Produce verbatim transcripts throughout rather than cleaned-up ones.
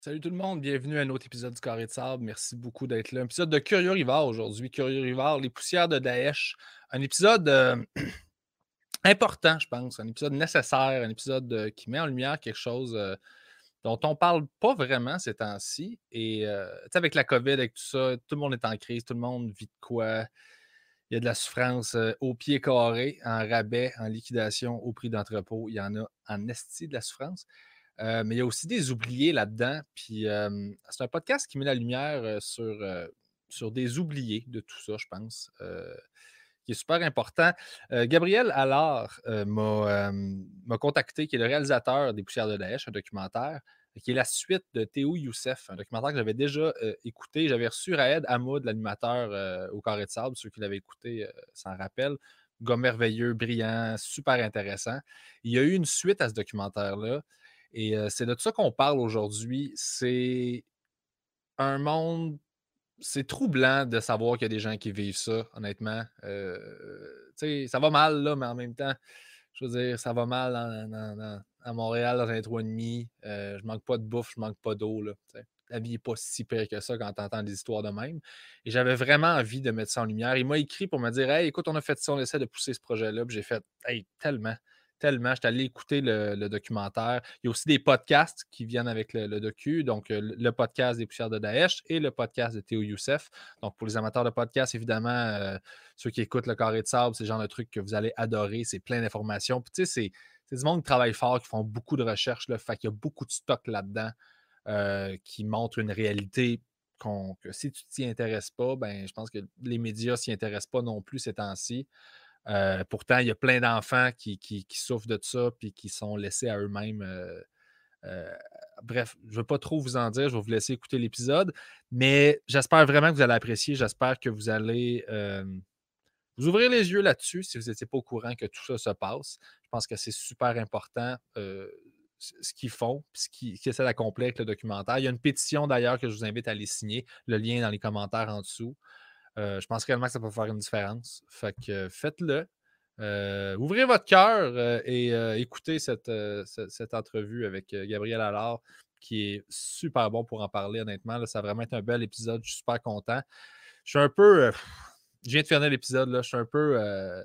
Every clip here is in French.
Salut tout le monde, bienvenue à un autre épisode du Carré de Sable. Merci beaucoup d'être là. Un épisode de Curieux Rivard aujourd'hui. Curieux Rivard, les poussières de Daesh. Un épisode euh, important, je pense. Un épisode nécessaire. Un épisode euh, qui met en lumière quelque chose euh, dont on parle pas vraiment ces temps-ci. Et euh, tu sais, avec la COVID, avec tout ça, tout le monde est en crise. Tout le monde vit de quoi. Il y a de la souffrance euh, au pied carré, en rabais, en liquidation, au prix d'entrepôt. Il y en a en esti de la souffrance. Euh, mais il y a aussi des oubliés là-dedans. Puis euh, c'est un podcast qui met la lumière euh, sur, euh, sur des oubliés de tout ça, je pense, euh, qui est super important. Euh, Gabriel Allard euh, m'a, euh, m'a contacté, qui est le réalisateur des Poussières de Daesh, un documentaire, qui est la suite de Théo Youssef, un documentaire que j'avais déjà euh, écouté. J'avais reçu Raed Hamoud, l'animateur euh, au Carré de Sable, ceux qui l'avaient écouté euh, s'en rappellent. Gars merveilleux, brillant, super intéressant. Il y a eu une suite à ce documentaire-là. Et euh, c'est de ça qu'on parle aujourd'hui. C'est un monde. C'est troublant de savoir qu'il y a des gens qui vivent ça, honnêtement. Euh, tu sais, ça va mal, là, mais en même temps, je veux dire, ça va mal dans- dans- dans- à Montréal, dans un trois et demi. Euh, je manque pas de bouffe, je manque pas d'eau, là. Tu sais. La vie n'est pas si pire que ça quand tu entends des histoires de même. Et j'avais vraiment envie de mettre ça en lumière. Il m'a écrit pour me dire Hey, écoute, on a fait ça, on essaie de pousser ce projet-là. Puis j'ai fait Hey, tellement. Tellement, j'étais allé écouter le, le documentaire. Il y a aussi des podcasts qui viennent avec le, le docu, donc euh, le podcast des Poussières de Daesh et le podcast de Théo Youssef. Donc, pour les amateurs de podcasts, évidemment, euh, ceux qui écoutent le Carré de Sable, c'est le genre de truc que vous allez adorer. C'est plein d'informations. Puis, tu sais, c'est, c'est du monde qui travaille fort, qui font beaucoup de recherches. Là, fait qu'il y a beaucoup de stock là-dedans euh, qui montre une réalité qu'on, que si tu t'y intéresses pas, ben, je pense que les médias s'y intéressent pas non plus ces temps-ci. Euh, pourtant, il y a plein d'enfants qui, qui, qui souffrent de ça puis qui sont laissés à eux-mêmes. Euh, euh, bref, je ne veux pas trop vous en dire, je vais vous laisser écouter l'épisode, mais j'espère vraiment que vous allez apprécier. J'espère que vous allez euh, vous ouvrir les yeux là-dessus si vous n'étiez pas au courant que tout ça se passe. Je pense que c'est super important euh, ce qu'ils font, ce qu'ils, ce qu'ils essaient d'accomplir avec le documentaire. Il y a une pétition d'ailleurs que je vous invite à aller signer, le lien est dans les commentaires en dessous. Euh, je pense réellement que ça peut faire une différence. Fait que euh, faites-le. Euh, ouvrez votre cœur euh, et euh, écoutez cette, euh, cette, cette entrevue avec euh, Gabriel Allard, qui est super bon pour en parler, honnêtement. Là, ça a vraiment été un bel épisode. Je suis super content. Je suis un peu. Euh, je viens de finir l'épisode. Là, je suis un peu euh,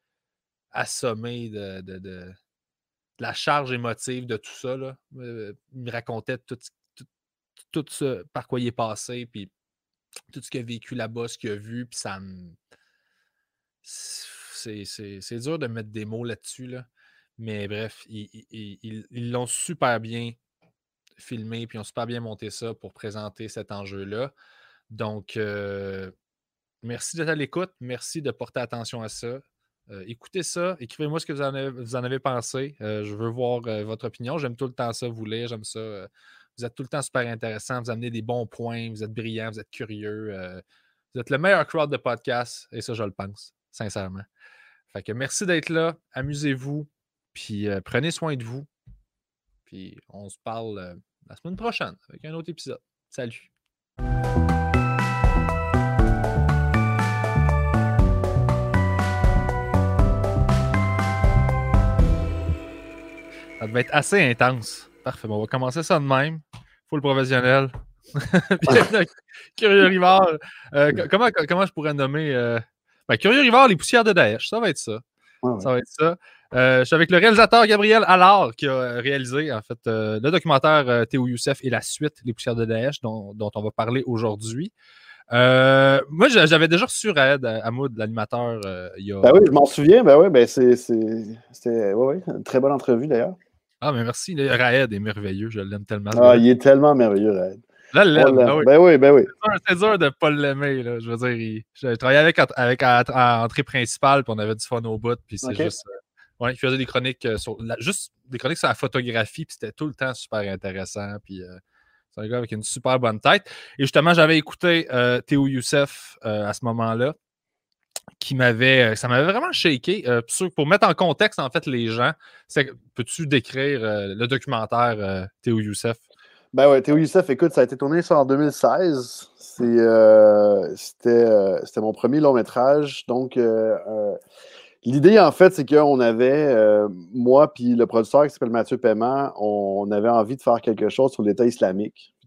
assommé de, de, de, de la charge émotive de tout ça. Là. Euh, il me racontait tout, tout, tout ce par quoi il est passé, puis tout ce qu'il a vécu là-bas, ce qu'il a vu, puis ça me. C'est, c'est, c'est dur de mettre des mots là-dessus, là. Mais bref, ils, ils, ils, ils l'ont super bien filmé, puis ils ont super bien monté ça pour présenter cet enjeu-là. Donc, euh, merci d'être à l'écoute, merci de porter attention à ça. Euh, écoutez ça, écrivez-moi ce que vous en avez, vous en avez pensé. Euh, je veux voir euh, votre opinion. J'aime tout le temps ça, vous lire, j'aime ça. Euh, vous êtes tout le temps super intéressant, vous amenez des bons points, vous êtes brillant, vous êtes curieux. Euh, vous êtes le meilleur crowd de podcast, et ça, je le pense, sincèrement. Fait que merci d'être là, amusez-vous, puis euh, prenez soin de vous. Puis on se parle euh, la semaine prochaine avec un autre épisode. Salut! Ça devait être assez intense. Parfait. Bon, on va commencer ça de même. Full professionnel. Curieux Rivard. Euh, comment, comment je pourrais nommer euh... ben, Curieux Rivard, les poussières de Daesh. Ça va être ça. Ouais, ouais. Ça va être ça. Euh, je suis avec le réalisateur Gabriel Allard qui a réalisé en fait euh, le documentaire euh, Théo Youssef et la suite Les poussières de Daesh dont, dont on va parler aujourd'hui. Euh, moi, j'avais déjà reçu Raed Hamoud, l'animateur, euh, il y a... Ben oui, je m'en souviens. Ben oui, ben c'est, c'est, c'était ouais, ouais, une très bonne entrevue d'ailleurs. Ah, mais merci. Raed est merveilleux. Je l'aime tellement. Ah, il est tellement merveilleux, Raed. Là, l'aime. Ah oui. Ben oui, ben oui. C'est dur de ne pas l'aimer. Là. Je veux dire, il... je travaillais avec, avec à, à entrée principale, puis on avait du fun au bout, puis c'est okay. juste. Euh... Ouais, il faisait des chroniques euh, sur la... juste des chroniques sur la photographie, puis c'était tout le temps super intéressant. Puis euh... c'est un gars avec une super bonne tête. Et justement, j'avais écouté euh, Théo Youssef euh, à ce moment-là, qui m'avait. Ça m'avait vraiment shaké. Euh, pour mettre en contexte, en fait, les gens, c'est... peux-tu décrire euh, le documentaire euh, Théo Youssef? Ben ouais, Théo Youssef, écoute, ça a été tourné ça en deux mille seize. C'est, euh, c'était, euh, c'était mon premier long métrage. Donc, euh, euh, l'idée, en fait, c'est qu'on avait, euh, moi puis le producteur qui s'appelle Mathieu Paiement, on avait envie de faire quelque chose sur l'État islamique. Tu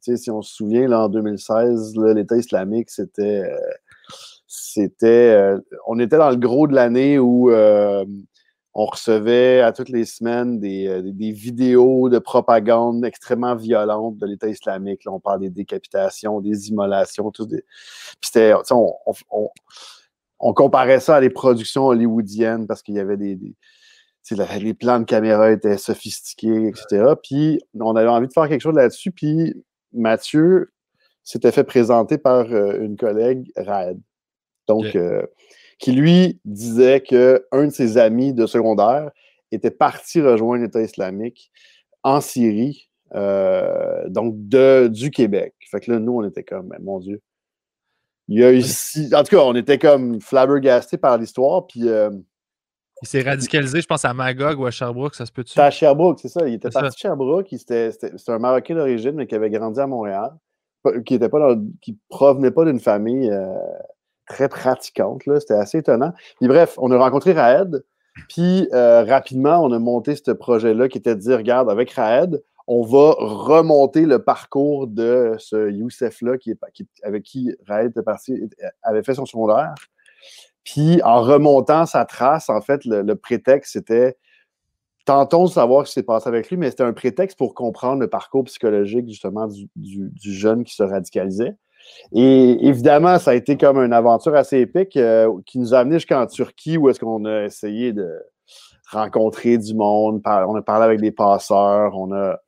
tu sais, si on se souvient, là, en deux mille seize, là, l'État islamique, c'était... Euh, c'était... Euh, on était dans le gros de l'année où euh, on recevait à toutes les semaines des, euh, des vidéos de propagande extrêmement violentes de l'État islamique. Là, on parle des décapitations, des immolations, tout des... Puis c'était... Tu sais, on, on, on, on comparait ça à des productions hollywoodiennes parce qu'il y avait des... des La, les plans de caméra étaient sophistiqués, et cetera. Puis, on avait envie de faire quelque chose là-dessus. Puis, Mathieu s'était fait présenter par euh, une collègue, Raed. Donc, okay. euh, qui lui disait qu'un de ses amis de secondaire était parti rejoindre l'État islamique en Syrie, euh, donc de, du Québec. Fait que là, nous, on était comme, ben, mon Dieu. Il y a ici. En tout cas, on était comme flabbergastés par l'histoire. Puis, euh, il s'est radicalisé, je pense, à Magog ou à Sherbrooke, ça se peut-tu? C'était à Sherbrooke, c'est ça. Il était parti de Sherbrooke. C'était un Marocain d'origine, mais qui avait grandi à Montréal, qui était pas dans, qui provenait pas d'une famille euh, très pratiquante. C'était assez étonnant. Puis bref, on a rencontré Raed, puis euh, rapidement, on a monté ce projet-là qui était de dire, regarde, avec Raed, on va remonter le parcours de ce Youssef-là qui, qui, avec qui Raed était parti, avait fait son secondaire. Puis en remontant sa trace, en fait, le, le prétexte, c'était tentons de savoir ce qui s'est passé avec lui, mais c'était un prétexte pour comprendre le parcours psychologique, justement, du, du, du jeune qui se radicalisait. Et évidemment, ça a été comme une aventure assez épique euh, qui nous a amené jusqu'en Turquie, où est-ce qu'on a essayé de rencontrer du monde, par, on a parlé avec des passeurs, on a,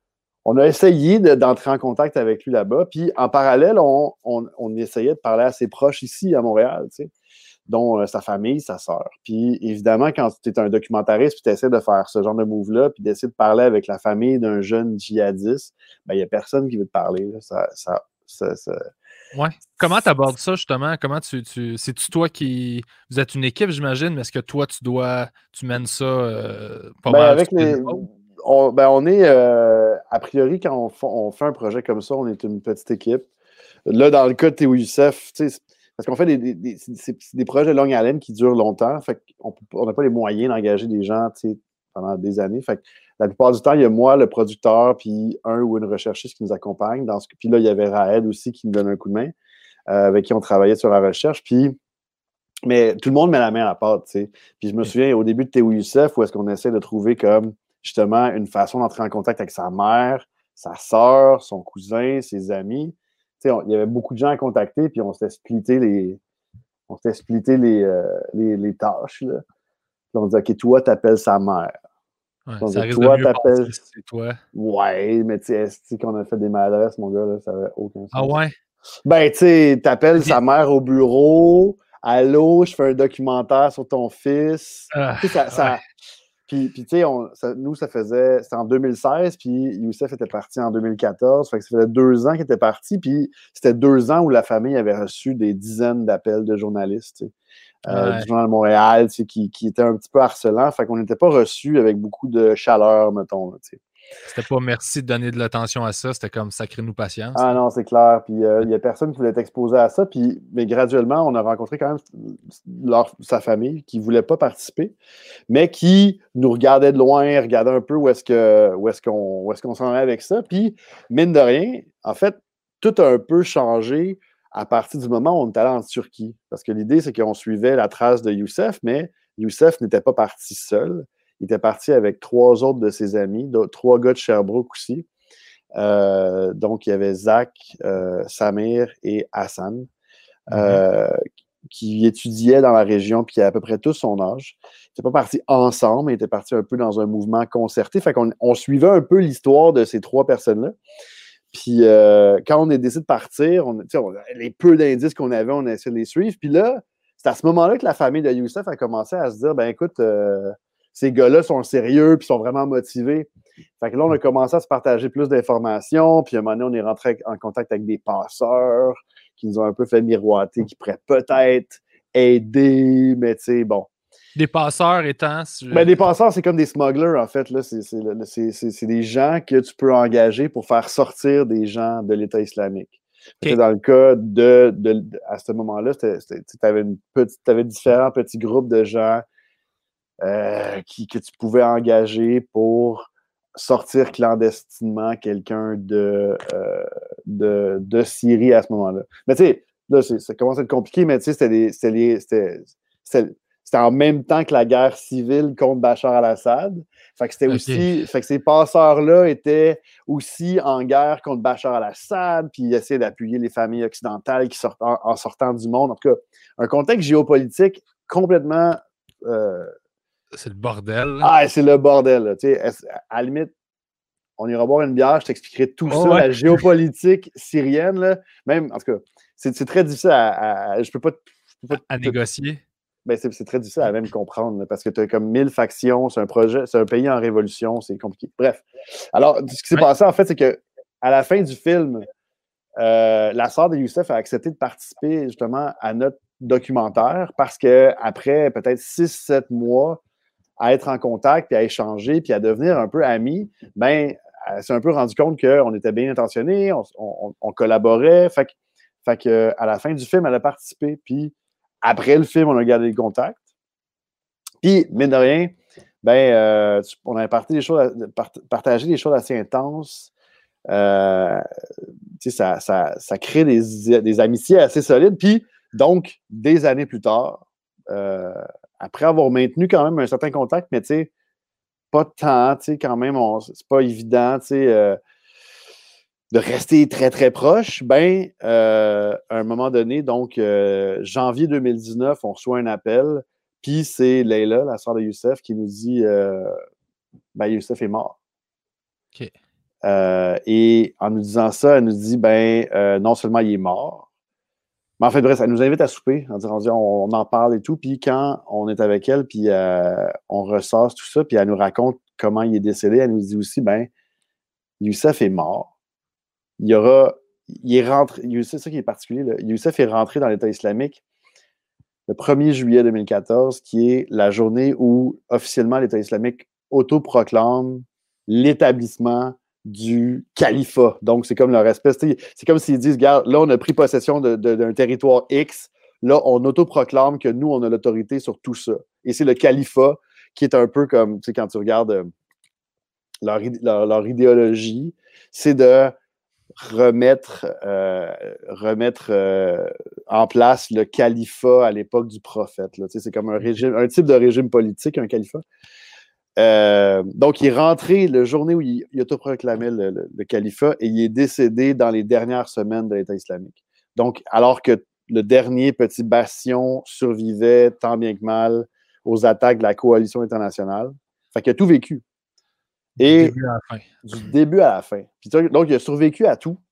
on a essayé d'entrer de, en contact avec lui là-bas. Puis en parallèle, on, on, on essayait de parler à ses proches ici, à Montréal, tu sais, dont euh, sa famille, sa sœur. Puis évidemment, quand tu es un documentariste puis tu essaies de faire ce genre de move-là, puis d'essayer de parler avec la famille d'un jeune djihadiste, ben il n'y a personne qui veut te parler. Là. Ça, ça, ça, ça... Ouais. Comment tu abordes ça, justement? Comment tu. tu... C'est-tu toi qui. Vous êtes une équipe, j'imagine, mais est-ce que toi, tu dois. Tu mènes ça euh, pas ben, mal avec les... on, ben, on est. Euh, a priori, quand on, f... on fait un projet comme ça, on est une petite équipe. Là, dans le cas de Théo Youssef, tu sais, parce qu'on fait des, des, des, des projets de longue haleine qui durent longtemps. Fait qu'on n'a pas les moyens d'engager des gens pendant des années. Fait que la plupart du temps, il y a moi, le producteur, puis un ou une recherchiste qui nous accompagne. Dans ce... Puis là, il y avait Raed aussi qui nous donne un coup de main, euh, avec qui on travaillait sur la recherche. Puis, mais tout le monde met la main à la pâte. T'sais. Puis je me souviens au début de Théo Youssef, où est-ce qu'on essaie de trouver comme justement une façon d'entrer en contact avec sa mère, sa sœur, son cousin, ses amis. On, il y avait beaucoup de gens à contacter, puis on s'était splitté les, on s'était splitté les, euh, les, les tâches. Là. Puis on dit, OK, toi, t'appelles sa mère. Ouais, on ça dit, risque toi, de mieux passer si c'est toi. Ouais, mais tu sais, est-ce qu'on a fait des maladresses, mon gars, là, ça n'avait aucun sens. Ah ouais? Ben, tu sais, t'appelles sa mère au bureau. Allô, je fais un documentaire sur ton fils. Ah, tu sais, ça... ça... Ouais. Puis, puis tu sais, nous, ça faisait... C'était en deux mille seize, puis Youssef était parti en deux mille quatorze. Fait que ça faisait deux ans qu'il était parti, puis c'était deux ans où la famille avait reçu des dizaines d'appels de journalistes, tu sais, euh, Ouais. du Journal de Montréal, tu sais, qui, qui étaient un petit peu harcelants. Fait qu'on n'était pas reçus avec beaucoup de chaleur, mettons, tu sais. C'était pas merci de donner de l'attention à ça, c'était comme sacrez-nous patience. Ah là. non, c'est clair. Puis il euh, n'y a personne qui voulait être exposé à ça. Puis, mais graduellement, on a rencontré quand même leur, sa famille qui ne voulait pas participer, mais qui nous regardait de loin, regardait un peu où est-ce que où est-ce qu'on où est-ce qu'on s'en allait avec ça. Puis, mine de rien, en fait, tout a un peu changé à partir du moment où on est allé en Turquie. Parce que l'idée, c'est qu'on suivait la trace de Youssef, mais Youssef n'était pas parti seul. Il était parti avec trois autres de ses amis, trois gars de Sherbrooke aussi. Euh, donc, il y avait Zach, euh, Samir et Hassan euh, mm-hmm. qui étudiaient dans la région, puis qui avaient à peu près tous son âge. Ils n'étaient pas partis ensemble, ils étaient partis un peu dans un mouvement concerté. Fait qu'on on suivait un peu l'histoire de ces trois personnes-là. Puis euh, quand on a décidé de partir, on, on, les peu d'indices qu'on avait, on a essayé de les suivre. Puis là, c'est à ce moment-là que la famille de Youssef a commencé à se dire, ben écoute, euh, ces gars-là sont sérieux puis sont vraiment motivés. Fait que là, on a commencé à se partager plus d'informations. Puis à un moment donné, on est rentré en contact avec des passeurs qui nous ont un peu fait miroiter, qui pourraient peut-être aider, mais tu sais, bon. Des passeurs étant... Ben, des passeurs, c'est comme des smugglers, en fait. Là. C'est, c'est, c'est, c'est, c'est des gens que tu peux engager pour faire sortir des gens de l'État islamique. Okay. Dans le cas de, de, de à ce moment-là, tu avais différents petits groupes de gens euh, qui, que tu pouvais engager pour sortir clandestinement quelqu'un de, euh, de, de Syrie à ce moment-là. Mais tu sais, là, ça commence à être compliqué, mais tu sais, c'était, c'était, c'était, c'était, c'était en même temps que la guerre civile contre Bachar al-Assad. Fait que c'était okay. aussi, fait que ces passeurs-là étaient aussi en guerre contre Bachar al-Assad, puis ils essayaient d'appuyer les familles occidentales qui sortent en, en sortant du monde. En tout cas, un contexte géopolitique complètement... Euh, c'est le bordel. Là. Ah, c'est le bordel. Là. À la limite, on ira boire une bière, je t'expliquerai tout oh, ça, ouais. La géopolitique syrienne. Là. Même, en tout cas, c'est, c'est très difficile à... à je peux pas... Je peux pas à, à négocier. Ben, c'est, c'est très difficile à même comprendre, là, parce que tu as comme mille factions, c'est un projet, c'est un pays en révolution, c'est compliqué. Bref. Alors, ce qui s'est ouais. passé, en fait, c'est que à la fin du film, euh, la sœur de Youssef a accepté de participer justement à notre documentaire parce qu'après peut-être six sept mois à être en contact, puis à échanger, puis à devenir un peu amis, ben, elle s'est un peu rendu compte qu'on était bien intentionnés, on, on, on collaborait. Fait que, fait que, à la fin du film, elle a participé, puis après le film, on a gardé le contact. Puis, mine de rien, ben, euh, on a partagé des choses, partagé des choses assez intenses. Euh, ça, ça, ça crée des, des amitiés assez solides. Puis, donc, des années plus tard, euh, après avoir maintenu quand même un certain contact, mais tu sais, pas tant, tu sais, quand même, on, c'est pas évident, tu sais, euh, de rester très, très proche, ben, euh, à un moment donné, donc, euh, janvier deux mille dix-neuf, on reçoit un appel, puis c'est Leila, la sœur de Youssef, qui nous dit euh, ben, Youssef est mort. OK. Euh, et en nous disant ça, elle nous dit ben, euh, non seulement il est mort, mais en fait, bref, elle nous invite à souper, en disant on, on en parle et tout, puis quand on est avec elle, puis euh, on ressort tout ça, puis elle nous raconte comment il est décédé, elle nous dit aussi ben, Youssef est mort. Il y aura, il est rentré, c'est ça qui est particulier, là. Youssef est rentré dans l'État islamique le premier juillet deux mille quatorze, qui est la journée où officiellement l'État islamique autoproclame l'établissement du califat. Donc, c'est comme leur espèce, c'est comme s'ils disent, regarde, là, on a pris possession de, de, d'un territoire X, là, on autoproclame que nous, on a l'autorité sur tout ça. Et c'est le califat qui est un peu comme, tu sais, quand tu regardes leur, leur, leur idéologie, c'est de remettre, euh, remettre euh, en place le califat à l'époque du prophète. Là. C'est comme un régime, un type de régime politique, un califat. Euh, donc, il est rentré la journée où il, il autoproclamait le, le, le califat et il est décédé dans les dernières semaines de l'État islamique. Donc, alors que le dernier petit bastion survivait tant bien que mal aux attaques de la coalition internationale. Fait qu'il a tout vécu. Et du début à la fin. Du début à la fin. Puis, donc, il a survécu à tout.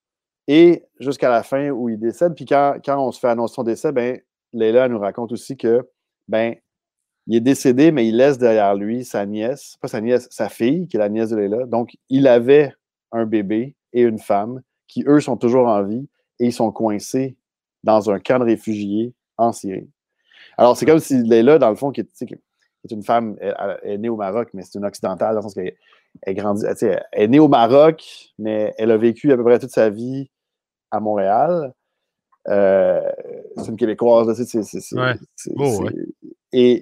Et jusqu'à la fin où il décède. Puis quand, quand on se fait annoncer son décès, ben, Leila nous raconte aussi que ben, il est décédé, mais il laisse derrière lui sa nièce, pas sa nièce, sa fille, qui est la nièce de Leila. Donc, il avait un bébé et une femme qui, eux, sont toujours en vie et ils sont coincés dans un camp de réfugiés en Syrie. Alors, c'est comme si Leila, dans le fond, qui est, qui est une femme, elle, elle est née au Maroc, mais c'est une occidentale, dans le sens qu'elle elle grandit, elle est née au Maroc, mais elle a vécu à peu près toute sa vie à Montréal. Euh, c'est une Québécoise, là, c'est, c'est, c'est, ouais. c'est, oh, c'est... Ouais. Et,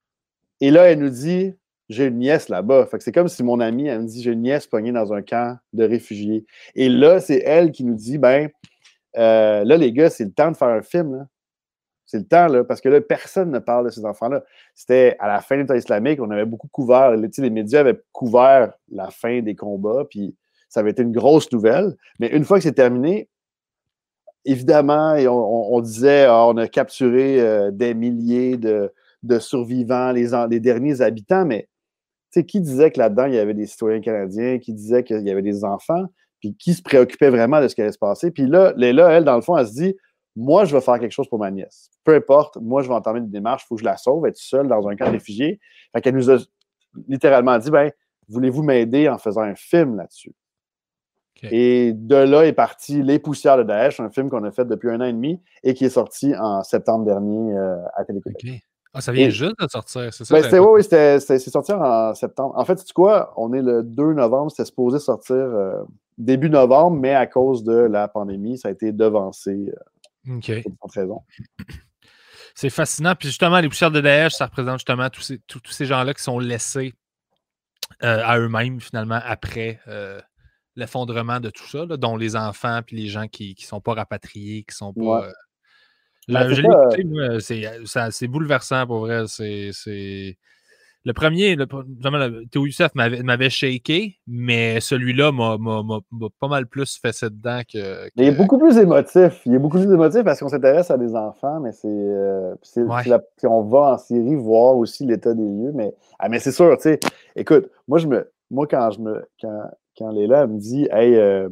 et là, elle nous dit j'ai une nièce là-bas. Fait que c'est comme si mon amie, elle me dit j'ai une nièce pognée dans un camp de réfugiés. Et là, c'est elle qui nous dit ben, euh, là, les gars, c'est le temps de faire un film. Là. C'est le temps, là, parce que là, personne ne parle de ces enfants-là. C'était à la fin de l'État islamique, on avait beaucoup couvert, les, les médias avaient couvert la fin des combats, puis ça avait été une grosse nouvelle. Mais une fois que c'est terminé, évidemment, et on, on disait ah, on a capturé euh, des milliers de, de survivants, les, les derniers habitants, mais qui disait que là-dedans, il y avait des citoyens canadiens, qui disait qu'il y avait des enfants, puis qui se préoccupait vraiment de ce qui allait se passer. Puis là, Leila, elle, dans le fond, elle se dit moi, je vais faire quelque chose pour ma nièce. Peu importe, moi, je vais entamer une démarche, il faut que je la sauve, être seule dans un camp de réfugiés. Fait qu'elle nous a littéralement dit ben, voulez-vous m'aider en faisant un film là-dessus? Okay. Et de là est parti Les Poussières de Daesh, un film qu'on a fait depuis un an et demi et qui est sorti en septembre dernier euh, à Télé-Québec. Okay. Ah, ça vient et, juste de sortir, c'est ça? Ben, c'était, oui, oui, c'était, c'était, c'est sorti en septembre. En fait, tu sais quoi? On est le deux novembre, c'était supposé sortir euh, début novembre, mais à cause de la pandémie, ça a été devancé euh, okay. pour différentes raisons. C'est fascinant. Puis justement, Les Poussières de Daesh, ça représente justement tous ces, tous, tous ces gens-là qui sont laissés euh, à eux-mêmes, finalement, après euh, l'effondrement de tout ça, là, dont les enfants puis les gens qui ne sont pas rapatriés, qui sont Ouais. pas. Euh... Ben, Je, c'est je ça. l'ai euh, écouté, moi, c'est, ça, c'est bouleversant pour vrai. C'est. c'est... Le premier, le, le, Théo Youssef m'avait, m'avait shaké, mais celui-là m'a, m'a, m'a, m'a pas mal plus fessé dedans que. Mais il est que... beaucoup plus émotif. Il est beaucoup plus émotif parce qu'on s'intéresse à des enfants, mais c'est. euh, puis c'est- Ouais. puis la- puis on va en série voir aussi l'état des lieux. Mais, ah, mais c'est sûr, tu sais. Écoute, moi, je me, moi quand je me. Quand, quand Léla elle me dit Hey, euh,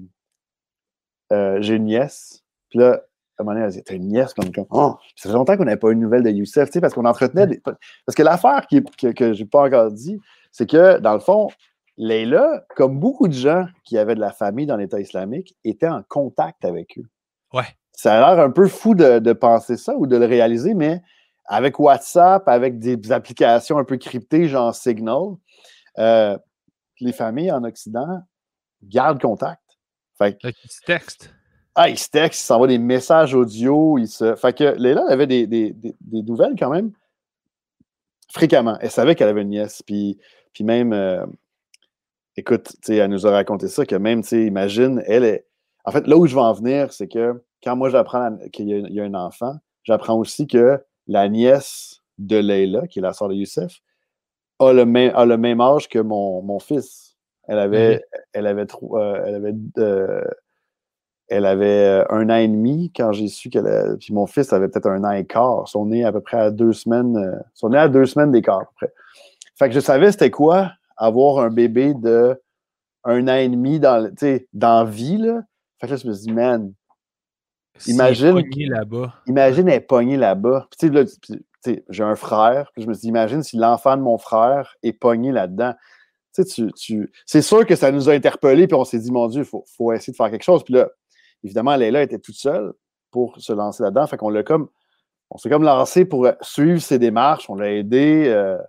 euh, j'ai une nièce. Puis là, à un moment donné, elle dit T'as une nièce comme, comme oh, ça fait longtemps qu'on n'avait pas eu de nouvelles de Youssef, tu sais, parce qu'on entretenait des. Parce que l'affaire qui, que, que j'ai pas encore dit, c'est que, dans le fond, Leila, comme beaucoup de gens qui avaient de la famille dans l'État islamique, était en contact avec eux. Ouais. Ça a l'air un peu fou de, de penser ça ou de le réaliser, mais avec WhatsApp, avec des, des applications un peu cryptées, genre Signal, euh, les familles en Occident gardent contact. Fait que, Fait qu'il se texte. ah, ils se textent, ils s'envoient des messages audio. Ils se... Fait que Léla elle avait des, des, des, des nouvelles quand même fréquemment. Elle savait qu'elle avait une nièce. Puis, puis même, euh, écoute, elle nous a raconté ça, que même, imagine, elle est. En fait, là où je vais en venir, c'est que quand moi j'apprends qu'il y, a, il y a un enfant, j'apprends aussi que la nièce de Leila, qui est la sœur de Youssef, a le même, a le même âge que mon, mon fils. Elle avait, Okay. elle avait, trop, euh, elle avait, euh, elle avait un an et demi quand j'ai su qu'elle a... Puis mon fils avait peut-être un an et quart. Ils sont nés à peu près à deux semaines. Euh, ils sont nés à deux semaines d'écart, à peu près. Fait que je savais c'était quoi avoir un bébé de un an et demi dans, dans vie, là. Fait que là, je me suis dit, man, S'il est imagine, pogné là-bas. imagine ouais. Elle est pognée là-bas. Puis, là, puis, j'ai un frère, puis je me suis dit, imagine si l'enfant de mon frère est pogné là-dedans. Tu, tu, c'est sûr que ça nous a interpellés, puis on s'est dit, mon Dieu, il faut, faut essayer de faire quelque chose. Puis là, évidemment, Leila était toute seule pour se lancer là-dedans. Fait qu'on l'a comme, on s'est comme lancé pour suivre ses démarches. On l'a aidé. Euh,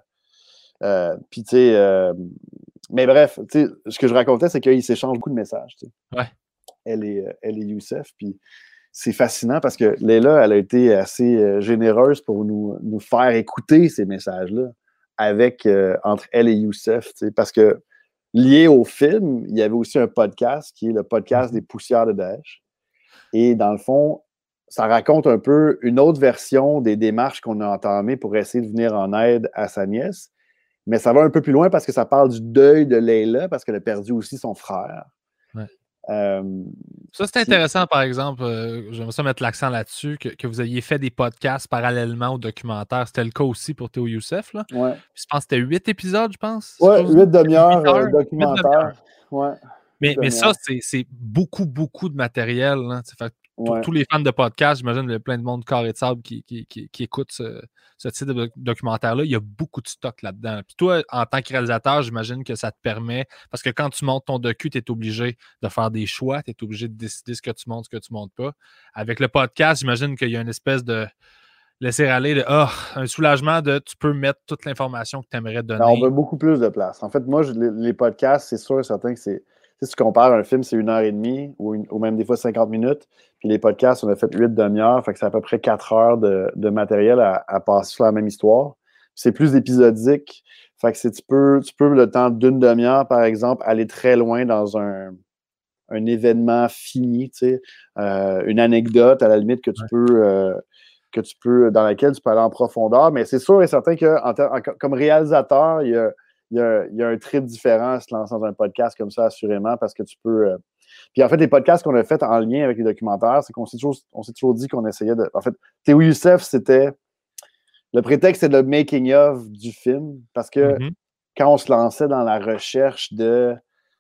euh, puis, tu sais, euh, mais bref, tu sais, ce que je racontais, c'est qu'il s'échange beaucoup de messages. Tu sais. Ouais. Elle et, elle et Youssef. Puis, c'est fascinant parce que Leila, elle a été assez généreuse pour nous, nous faire écouter ces messages-là avec, euh, entre elle et Youssef. Tu sais, parce que lié au film, il y avait aussi un podcast qui est le podcast mm-hmm. des poussières de Daesh. Et dans le fond, ça raconte un peu une autre version des démarches qu'on a entamées pour essayer de venir en aide à sa nièce. Mais ça va un peu plus loin parce que ça parle du deuil de Leila parce qu'elle a perdu aussi son frère. Ouais. Euh, ça, c'est intéressant, par exemple. Euh, J'aimerais ça mettre l'accent là-dessus, que, que vous ayez fait des podcasts parallèlement au documentaire. C'était le cas aussi pour Théo Youssef. Là. Ouais. Puis, je pense que c'était huit épisodes, je pense. Ouais, huit demi-heures euh, documentaire. Ouais. Mais, mais ça, c'est beaucoup, beaucoup de matériel. Hein. Fait, ouais. Tous les fans de podcasts, j'imagine, il y a plein de monde carré de sable qui, qui, qui, qui écoutent ce, ce type de documentaire-là. Il y a beaucoup de stock là-dedans. Puis toi, en tant que réalisateur, j'imagine que ça te permet, parce que quand tu montes ton docu, tu es obligé de faire des choix, tu es obligé de décider ce que tu montes, ce que tu montes pas. Avec le podcast, j'imagine qu'il y a une espèce de laisser aller, de, oh, un soulagement de tu peux mettre toute l'information que tu aimerais donner. Non, on veut beaucoup plus de place. En fait, moi, je, les, les podcasts, c'est sûr et certain que c'est. Si tu compares un film, c'est une heure et demie ou, une, ou même des fois cinquante minutes. Puis les podcasts, on a fait huit demi-heures. Fait que c'est à peu près quatre heures de, de matériel à, à passer sur la même histoire. C'est plus épisodique. Fait que c'est, tu, peux, tu peux, le temps d'une demi-heure, par exemple, aller très loin dans un, un événement fini, tu sais, euh, une anecdote à la limite que tu ouais. peux. Euh, que tu peux, dans laquelle tu peux aller en profondeur. Mais c'est sûr et certain que en, en, comme réalisateur, il y a. Il y, a, il y a un trip différent à se lancer dans un podcast comme ça, assurément, parce que tu peux... Euh... Puis en fait, les podcasts qu'on a fait en lien avec les documentaires, c'est qu'on s'est toujours, on s'est toujours dit qu'on essayait de... En fait, Théo Youssef, c'était... Le prétexte, c'est le making-of du film, parce que mm-hmm. quand on se lançait dans la recherche de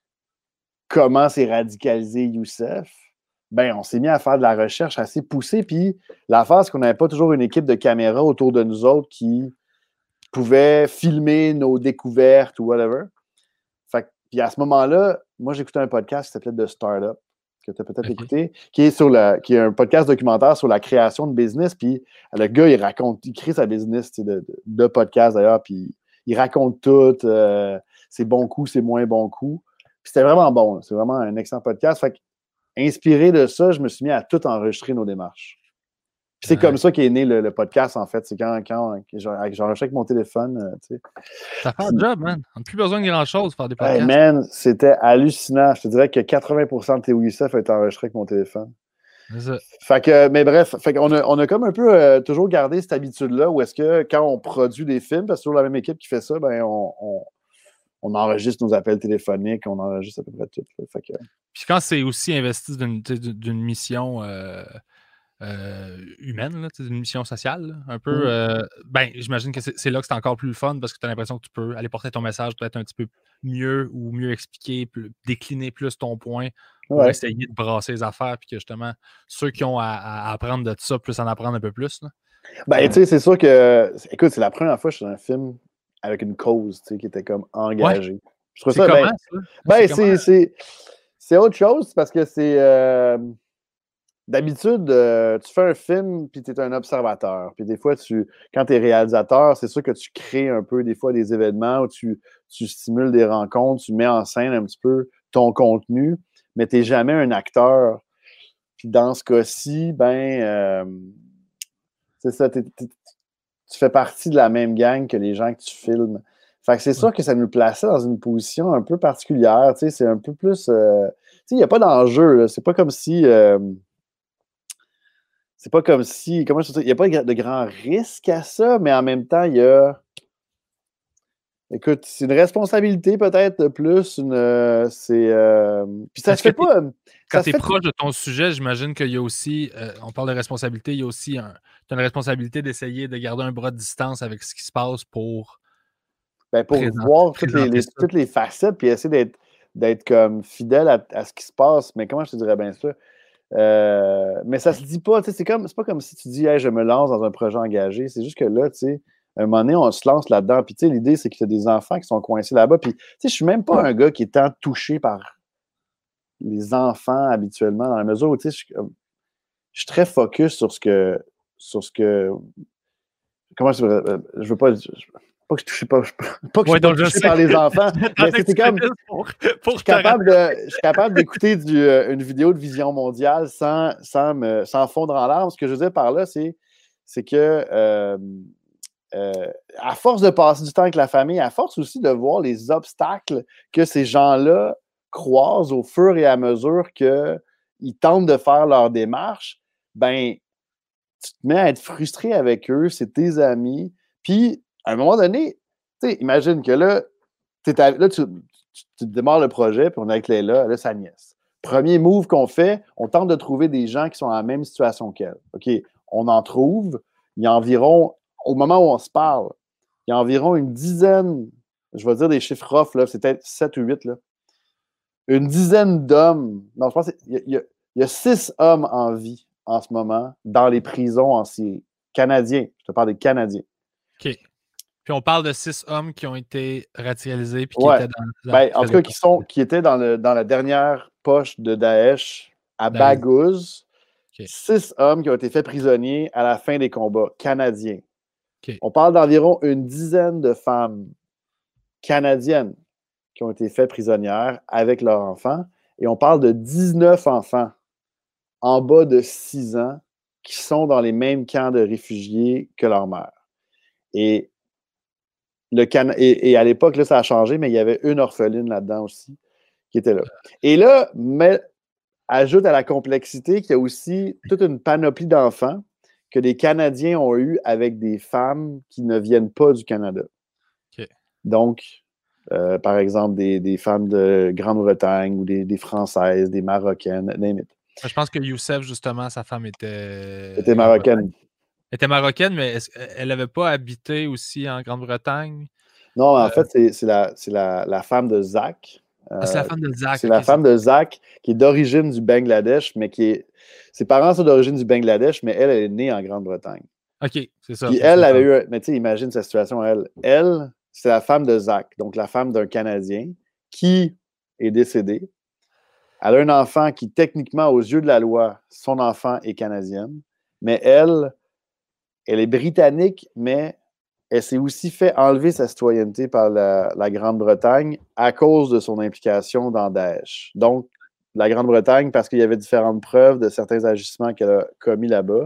comment s'est radicalisé Youssef, ben on s'est mis à faire de la recherche assez poussée, puis l'affaire, c'est qu'on n'avait pas toujours une équipe de caméras autour de nous autres qui... pouvait filmer nos découvertes ou whatever. Fait que, puis à ce moment-là, moi, j'écoutais un podcast qui s'appelait The Startup, que tu as peut-être okay. écouté, qui est, sur la, qui est un podcast documentaire sur la création de business. Puis le gars, il raconte, il crée sa business de, de, de podcast d'ailleurs, puis il raconte tout, euh, ses bons coups, ses moins bons coups. Puis c'était vraiment bon. Là. C'est vraiment un excellent podcast. Fait que, inspiré de ça, je me suis mis à tout enregistrer nos démarches. c'est euh, comme ça qu'est né le, le podcast, en fait. C'est quand, quand j'enregistre avec mon téléphone. Euh, tu sais. Ça fait un job, man. On n'a plus besoin de grand-chose pour faire des Hey, podcasts. man, c'était hallucinant. Je te dirais que quatre-vingts pour cent de tes Youssef est enregistré avec mon téléphone. C'est ça. Fait que, mais bref, fait qu'on a, on a comme un peu euh, toujours gardé cette habitude-là où est-ce que quand on produit des films, parce que c'est toujours la même équipe qui fait ça, ben on, on, on enregistre nos appels téléphoniques, on enregistre à peu près tout. Fait que... Puis quand c'est aussi investi d'une, d'une mission euh, euh, humaine, là, d'une mission sociale, là, un peu, Mm. euh, ben, j'imagine que c'est, c'est là que c'est encore plus le fun parce que tu as l'impression que tu peux aller porter ton message peut-être un petit peu mieux ou mieux expliquer, plus, décliner plus ton point pour Ouais. essayer de brasser les affaires, puis que justement, ceux qui ont à, à apprendre de ça, plus en apprendre un peu plus. Là. Ben, tu sais, c'est sûr que, écoute, c'est la première fois que je suis dans un film avec une cause, tu sais, qui était comme engagée. Ouais. Je trouve C'est ça, comment, ben, ça? ben C'est c'est, comment? c'est, c'est autre chose parce que c'est, euh, d'habitude, euh, tu fais un film puis tu es un observateur. Puis des fois, tu, quand tu es réalisateur, c'est sûr que tu crées un peu des fois des événements où tu, tu stimules des rencontres, tu mets en scène un petit peu ton contenu, mais tu n'es jamais un acteur. Puis dans ce cas-ci, ben, euh, c'est ça, t'es, t'es, tu fais partie de la même gang que les gens que tu filmes. Fait que c'est sûr que ça nous plaçait dans une position un peu particulière. Tu sais, c'est un peu plus. Euh, tu sais, il n'y a pas d'enjeu. Là. C'est pas comme si. Euh, c'est pas comme si. Comment je dis, il n'y a pas de grand risque à ça, mais en même temps, il y a. Écoute, c'est une responsabilité peut-être de plus. Une, euh, c'est. Euh, puis ça Est-ce se que fait pas. quand Ça tu se es fait. proche de ton sujet, j'imagine qu'il y a aussi, euh, on parle de responsabilité, il y a aussi un, t'as une responsabilité d'essayer de garder un bras de distance avec ce qui se passe pour Ben, pour présenter, voir toutes les, présenter les- ça. toutes les facettes, puis essayer d'être, d'être comme fidèle à, à ce qui se passe. Mais comment je te dirais bien ça? Euh, mais ça se dit pas, tu sais, c'est comme, c'est pas comme si tu dis, hey, je me lance dans un projet engagé. C'est juste que là, tu sais, à un moment donné, on se lance là-dedans. Puis, tu sais, l'idée, c'est qu'il y a des enfants qui sont coincés là-bas. Puis, tu sais, je suis même pas un gars qui est tant touché par les enfants habituellement, dans la mesure où, tu sais, je, suis comme- je suis très focus sur ce que, sur ce que, comment je, euh, je veux pas, je- pas que je touche pas, pas que je Oui, suis pas donc je touché sais. par les enfants, mais J'attendais que c'était tu comme, finisses pour, je pour suis te capable de, rattraper. je suis capable d'écouter du, euh, une vidéo de Vision Mondiale sans, sans, me, sans fondre en larmes. Ce que je veux dire par là, c'est, c'est que euh, euh, à force de passer du temps avec la famille, à force aussi de voir les obstacles que ces gens-là croisent au fur et à mesure qu'ils tentent de faire leur démarche, ben, tu te mets à être frustré avec eux, c'est tes amis. Puis, à un moment donné, tu sais, imagine que là, t'es à, là tu, tu, tu démarres le projet, puis on est avec Léla, là, sa nièce. Premier move qu'on fait, on tente de trouver des gens qui sont dans la même situation qu'elle. OK, on en trouve. Il y a environ, au moment où on se parle, il y a environ une dizaine, je vais dire des chiffres off, là, c'est peut-être sept ou huit, là. Une dizaine d'hommes. Non, je pense qu'il y a, il y a, il y a six hommes en vie en ce moment dans les prisons en Syrie. Canadiens. Je te parle des Canadiens. OK. Puis on parle de six hommes qui ont été radicalisés puis qui Ouais. étaient dans la Ben, en tout cas, qui, sont, qui étaient dans, le, dans la dernière poche de Daesh à Baghouz. Okay. Six hommes qui ont été faits prisonniers à la fin des combats canadiens. Okay. On parle d'environ une dizaine de femmes canadiennes qui ont été faites prisonnières avec leurs enfants. Et on parle de dix-neuf enfants en bas de six ans qui sont dans les mêmes camps de réfugiés que leur mère. Et, le Can- et, et à l'époque, là, ça a changé, mais il y avait une orpheline là-dedans aussi qui était là. Et là, mais, ajoute à la complexité qu'il y a aussi toute une panoplie d'enfants que des Canadiens ont eu avec des femmes qui ne viennent pas du Canada. Okay. Donc, euh, par exemple, des, des femmes de Grande-Bretagne ou des, des Françaises, des Marocaines, name it. Je pense que Youssef, justement, sa femme était... était marocaine. Elle était marocaine, mais elle n'avait pas habité aussi en Grande-Bretagne? Non, en euh... fait, c'est, c'est, la, c'est la, la femme de Zach. Euh, ah, c'est la femme de Zach. C'est okay, la femme c'est... de Zach qui est d'origine du Bangladesh, mais qui est... Ses parents sont d'origine du Bangladesh, mais elle, elle est née en Grande-Bretagne. OK, c'est ça. Puis elle avait eu... Mais tu sais, imagine sa situation, elle. Elle, c'est la femme de Zach, donc la femme d'un Canadien qui est décédé. Elle a un enfant qui, techniquement, aux yeux de la loi, son enfant est canadienne, mais elle, elle est britannique, mais elle s'est aussi fait enlever sa citoyenneté par la, la Grande-Bretagne à cause de son implication dans Daesh. Donc, la Grande-Bretagne, parce qu'il y avait différentes preuves de certains agissements qu'elle a commis là-bas,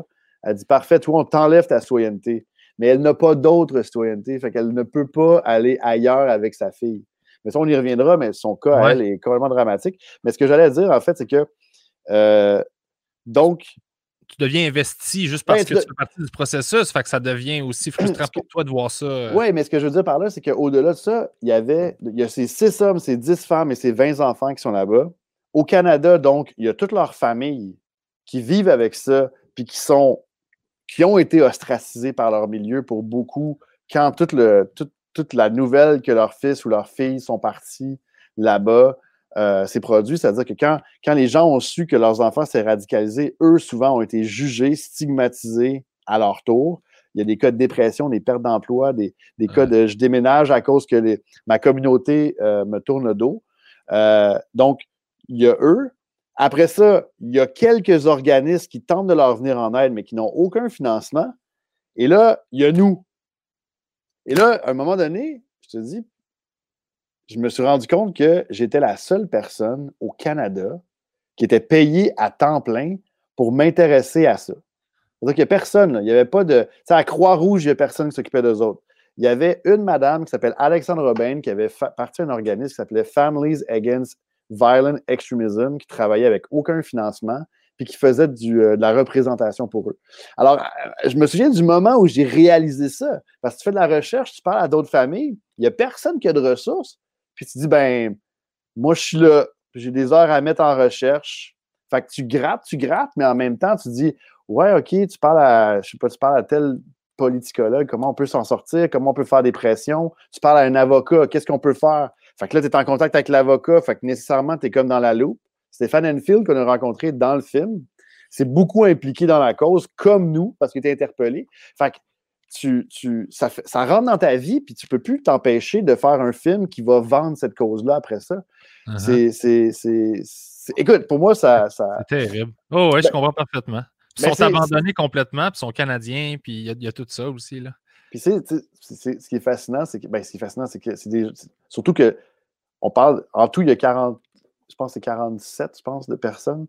Elle dit, parfait, toi, on t'enlève ta citoyenneté. Mais elle n'a pas d'autre citoyenneté, fait qu'elle ne peut pas aller ailleurs avec sa fille. Mais ça, on y reviendra, mais son cas, Ouais. à elle, est complètement dramatique. Mais ce que j'allais dire, en fait, c'est que, euh, donc... Tu deviens investi juste parce ben, que tu, tu fais partie du processus, fait que ça devient aussi frustrant pour toi de voir ça. Euh... Oui, mais ce que je veux dire par là, c'est qu'au-delà de ça, il y avait, il y a ces six hommes, ces dix femmes et ces vingt enfants qui sont là-bas. Au Canada, donc, il y a toute leur famille qui vivent avec ça, puis qui sont, qui ont été ostracisés par leur milieu pour beaucoup, quand toute, le, toute, toute la nouvelle que leur fils ou leur fille sont partis là-bas, euh, s'est produit. C'est-à-dire que quand, quand les gens ont su que leurs enfants s'étaient radicalisés, eux, souvent, ont été jugés, stigmatisés à leur tour. Il y a des cas de dépression, des pertes d'emploi, des, des cas de je déménage à cause que les, ma communauté euh, me tourne le dos. Euh, donc, il y a eux. Après ça, il y a quelques organismes qui tentent de leur venir en aide, mais qui n'ont aucun financement. Et là, il y a nous. Et là, à un moment donné, je te dis, je me suis rendu compte que j'étais la seule personne au Canada qui était payée à temps plein pour m'intéresser à ça. C'est-à-dire qu'il n'y a personne, là. Il n'y avait pas de... Tu sais, à Croix-Rouge, il n'y a personne qui s'occupait d'eux autres. Il y avait une madame qui s'appelle Alexandre Robin qui avait fa- parti d'un organisme qui s'appelait Families Against Violent Extremism, qui travaillait avec aucun financement, puis qui faisait du, euh, de la représentation pour eux. Alors, euh, je me souviens du moment où j'ai réalisé ça. Parce que tu fais de la recherche, tu parles à d'autres familles, il n'y a personne qui a de ressources, puis tu dis, ben, moi, je suis là, j'ai des heures à mettre en recherche. Fait que tu grattes, tu grattes, mais en même temps, tu dis, ouais, OK, tu parles à, je sais pas, tu parles à tel politicologue, comment on peut s'en sortir, comment on peut faire des pressions. Tu parles à un avocat, qu'est-ce qu'on peut faire? Fait que là, tu es en contact avec l'avocat, fait que nécessairement, tu es comme dans la loupe. Stéphane Enfield, qu'on a rencontré dans le film, c'est beaucoup impliqué dans la cause, comme nous, parce qu'il était interpellé. Fait que tu, tu, ça, fait, ça rentre dans ta vie, puis tu peux plus t'empêcher de faire un film qui va vendre cette cause-là après ça. Uh-huh. C'est, c'est, c'est, c'est... Écoute, pour moi, ça... ça... C'est terrible. Oh oui, ben, je comprends parfaitement. Ils sont c'est, abandonnés c'est... complètement, puis ils sont canadiens, puis il y, y a tout ça aussi, là. Puis c'est, c'est, c'est, ce qui est fascinant, c'est que, ben, ce qui est fascinant, c'est que c'est des, c'est, surtout que on parle, en tout, il y a quarante, je pense que c'est quarante-sept, je pense, de personnes.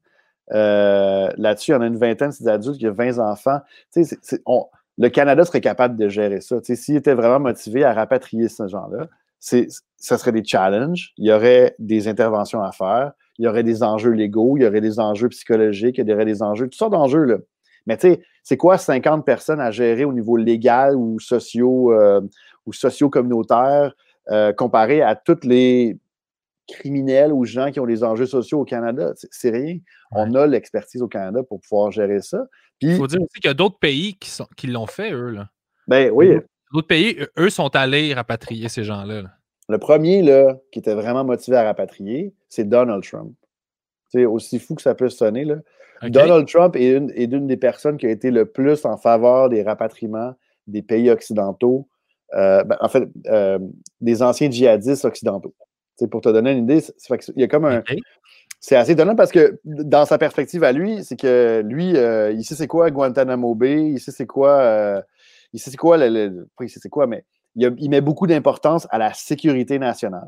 Euh, là-dessus, il y en a une vingtaine, c'est des adultes, il y a vingt enfants. Tu sais, c'est, c'est, on, le Canada serait capable de gérer ça. Tu sais, s'il était vraiment motivé à rapatrier ce genre-là, c'est, ça serait des challenges, il y aurait des interventions à faire, il y aurait des enjeux légaux, il y aurait des enjeux psychologiques, il y aurait des enjeux, toutes sortes d'enjeux, là. Mais tu sais, c'est quoi cinquante personnes à gérer au niveau légal ou socio, euh, ou socio-communautaire euh, comparé à toutes les criminels ou gens qui ont des enjeux sociaux au Canada? C'est, c'est rien. Ouais. On a l'expertise au Canada pour pouvoir gérer ça. Puis, il faut dire aussi qu'il y a d'autres pays qui, sont, qui l'ont fait, eux. Là. Ben oui. D'autres, d'autres pays, eux, sont allés rapatrier ces gens-là. Là. Le premier là, qui était vraiment motivé à rapatrier, c'est Donald Trump. C'est aussi fou que ça peut sonner, là. Okay. Donald Trump est une, est une des personnes qui a été le plus en faveur des rapatriements des pays occidentaux, euh, ben, en fait, euh, des anciens djihadistes occidentaux. T'sais, pour te donner une idée, c'est, c'est, il y a comme un... Okay. C'est assez étonnant parce que dans sa perspective à lui, c'est que lui, euh, il sait c'est quoi Guantanamo Bay, il sait c'est quoi... Euh, il sait c'est quoi... Le, le, pas il sait c'est quoi, mais il, a, il met beaucoup d'importance à la sécurité nationale.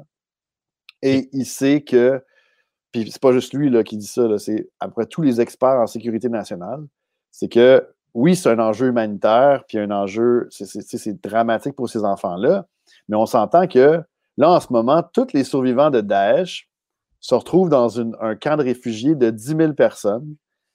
Et okay. il sait que... Puis c'est pas juste lui là, qui dit ça, là, c'est après tous les experts en sécurité nationale, c'est que oui, c'est un enjeu humanitaire, puis un enjeu, c'est, c'est, c'est dramatique pour ces enfants-là, mais on s'entend que là, en ce moment, tous les survivants de Daesh se retrouvent dans une, un camp de réfugiés de dix mille personnes,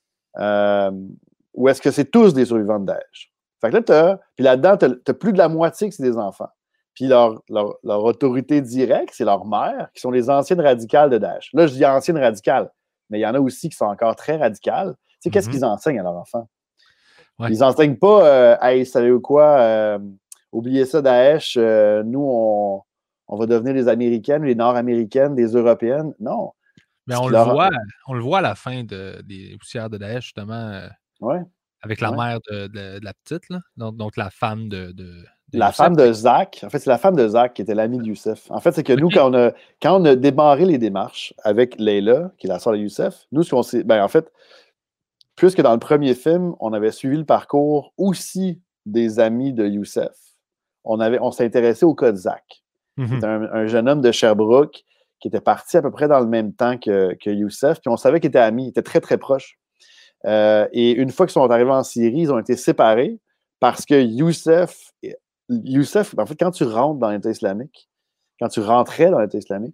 euh, où est-ce que c'est tous des survivants de Daesh. Fait que là, t'as, puis là-dedans, t'as, t'as plus de la moitié que c'est des enfants. Puis leur, leur, leur autorité directe, c'est leur mère, qui sont les anciennes radicales de Daesh. Là, je dis anciennes radicales, mais il y en a aussi qui sont encore très radicales. Tu sais, mm-hmm. Qu'est-ce qu'ils enseignent à leurs enfants? Ouais. Ils n'enseignent pas euh, « Hey, savez-vous quoi? Euh, oubliez ça, Daesh. Euh, nous, on, on va devenir les Américaines, les Nord-Américaines, des Européennes. » Non. Mais on le, leur... voit, on le voit à la fin de, des poussières de Daesh, justement, euh, ouais. avec la ouais. mère de, de, de la petite, là. Donc, donc la femme de... de... La Youssef. Femme de Zach, en fait, c'est la femme de Zach qui était l'amie de Youssef. En fait, c'est que okay. nous, quand on, a, quand on a démarré les démarches avec Leila, qui est la sœur de Youssef, nous, ce qu'on s'est. Ben, en fait, puisque dans le premier film, on avait suivi le parcours aussi des amis de Youssef, on, avait, on s'est intéressé au cas de Zach. Mm-hmm. C'était un, un jeune homme de Sherbrooke qui était parti à peu près dans le même temps que, que Youssef, puis on savait qu'il était ami, il était très, très proche. Euh, et une fois qu'ils sont arrivés en Syrie, ils ont été séparés parce que Youssef, Youssef, en fait, quand tu rentres dans l'État islamique, quand tu rentrais dans l'État islamique,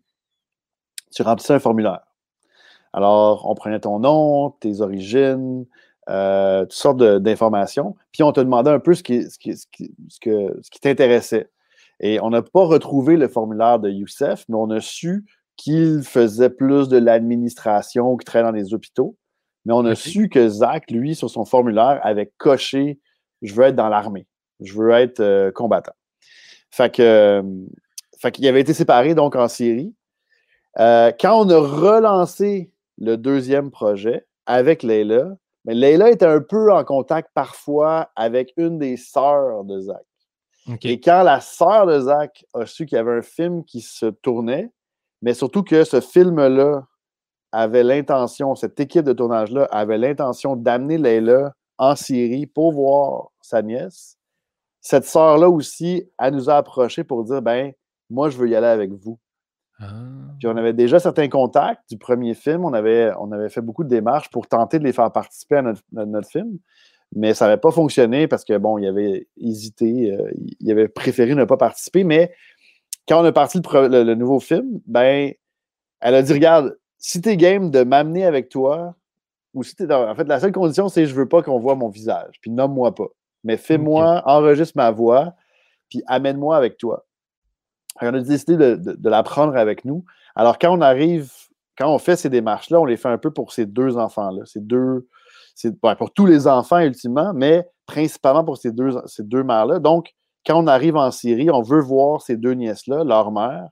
tu remplissais un formulaire. Alors, on prenait ton nom, tes origines, euh, toutes sortes de, d'informations, puis on te demandait un peu ce qui, ce qui, ce qui, ce que, ce qui t'intéressait. Et on n'a pas retrouvé le formulaire de Youssef, mais on a su qu'il faisait plus de l'administration, qu'il travaillait dans les hôpitaux. Mais on a okay. su que Zach, lui, sur son formulaire, avait coché « Je veux être dans l'armée. Je veux être euh, combattant. » Fait que, euh, fait qu'il avait été séparé, donc, en Syrie. Euh, quand on a relancé le deuxième projet avec Leila, mais Leila était un peu en contact parfois avec une des sœurs de Zach. Okay. Et quand la sœur de Zach a su qu'il y avait un film qui se tournait, mais surtout que ce film-là avait l'intention, cette équipe de tournage-là avait l'intention d'amener Leila en Syrie pour voir sa nièce, cette sœur-là aussi, elle nous a approchés pour dire, ben, moi, je veux y aller avec vous. Ah. Puis on avait déjà certains contacts du premier film. On avait, on avait fait beaucoup de démarches pour tenter de les faire participer à notre, notre, notre film. Mais ça n'avait pas fonctionné parce que, bon, il avait hésité, euh, il avait préféré ne pas participer. Mais quand on a parti le, le, le nouveau film, ben, elle a dit, regarde, si t'es game de m'amener avec toi, ou si t'es dans... En fait, la seule condition, c'est je veux pas qu'on voit mon visage. Puis nomme-moi pas. Mais fais-moi, okay. enregistre ma voix, puis amène-moi avec toi. On a décidé de, de, de la prendre avec nous. Alors, quand on arrive, quand on fait ces démarches-là, on les fait un peu pour ces deux enfants-là. Ces deux, c'est, ouais, pour tous les enfants, ultimement, mais principalement pour ces deux, ces deux mères-là. Donc, quand on arrive en Syrie, on veut voir ces deux nièces-là, leur mère.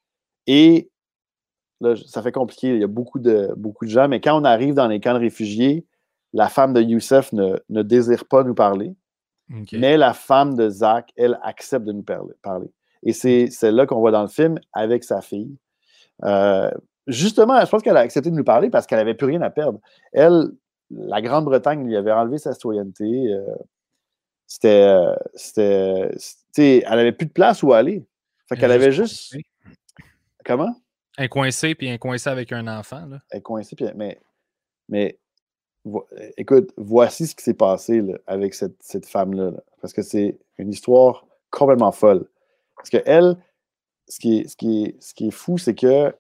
Et là, ça fait compliqué. Il y a beaucoup de, beaucoup de gens. Mais quand on arrive dans les camps de réfugiés, la femme de Youssef ne, ne désire pas nous parler. Okay. Mais la femme de Zach, elle accepte de nous parler. Et c'est celle-là qu'on voit dans le film avec sa fille. Euh, justement, je pense qu'elle a accepté de nous parler parce qu'elle n'avait plus rien à perdre. Elle, la Grande-Bretagne lui avait enlevé sa citoyenneté. Euh, c'était, euh, c'était, c'était, elle n'avait plus de place où aller. Fait qu'elle avait juste... Coincée. Comment? Un coincé, puis un coincé avec un enfant. Là. Un coincé, puis... Mais, mais vo... écoute, voici ce qui s'est passé là, avec cette, cette femme-là. Là, parce que c'est une histoire complètement folle. Parce qu'elle, ce qui est, ce qui est, ce qui est fou, c'est que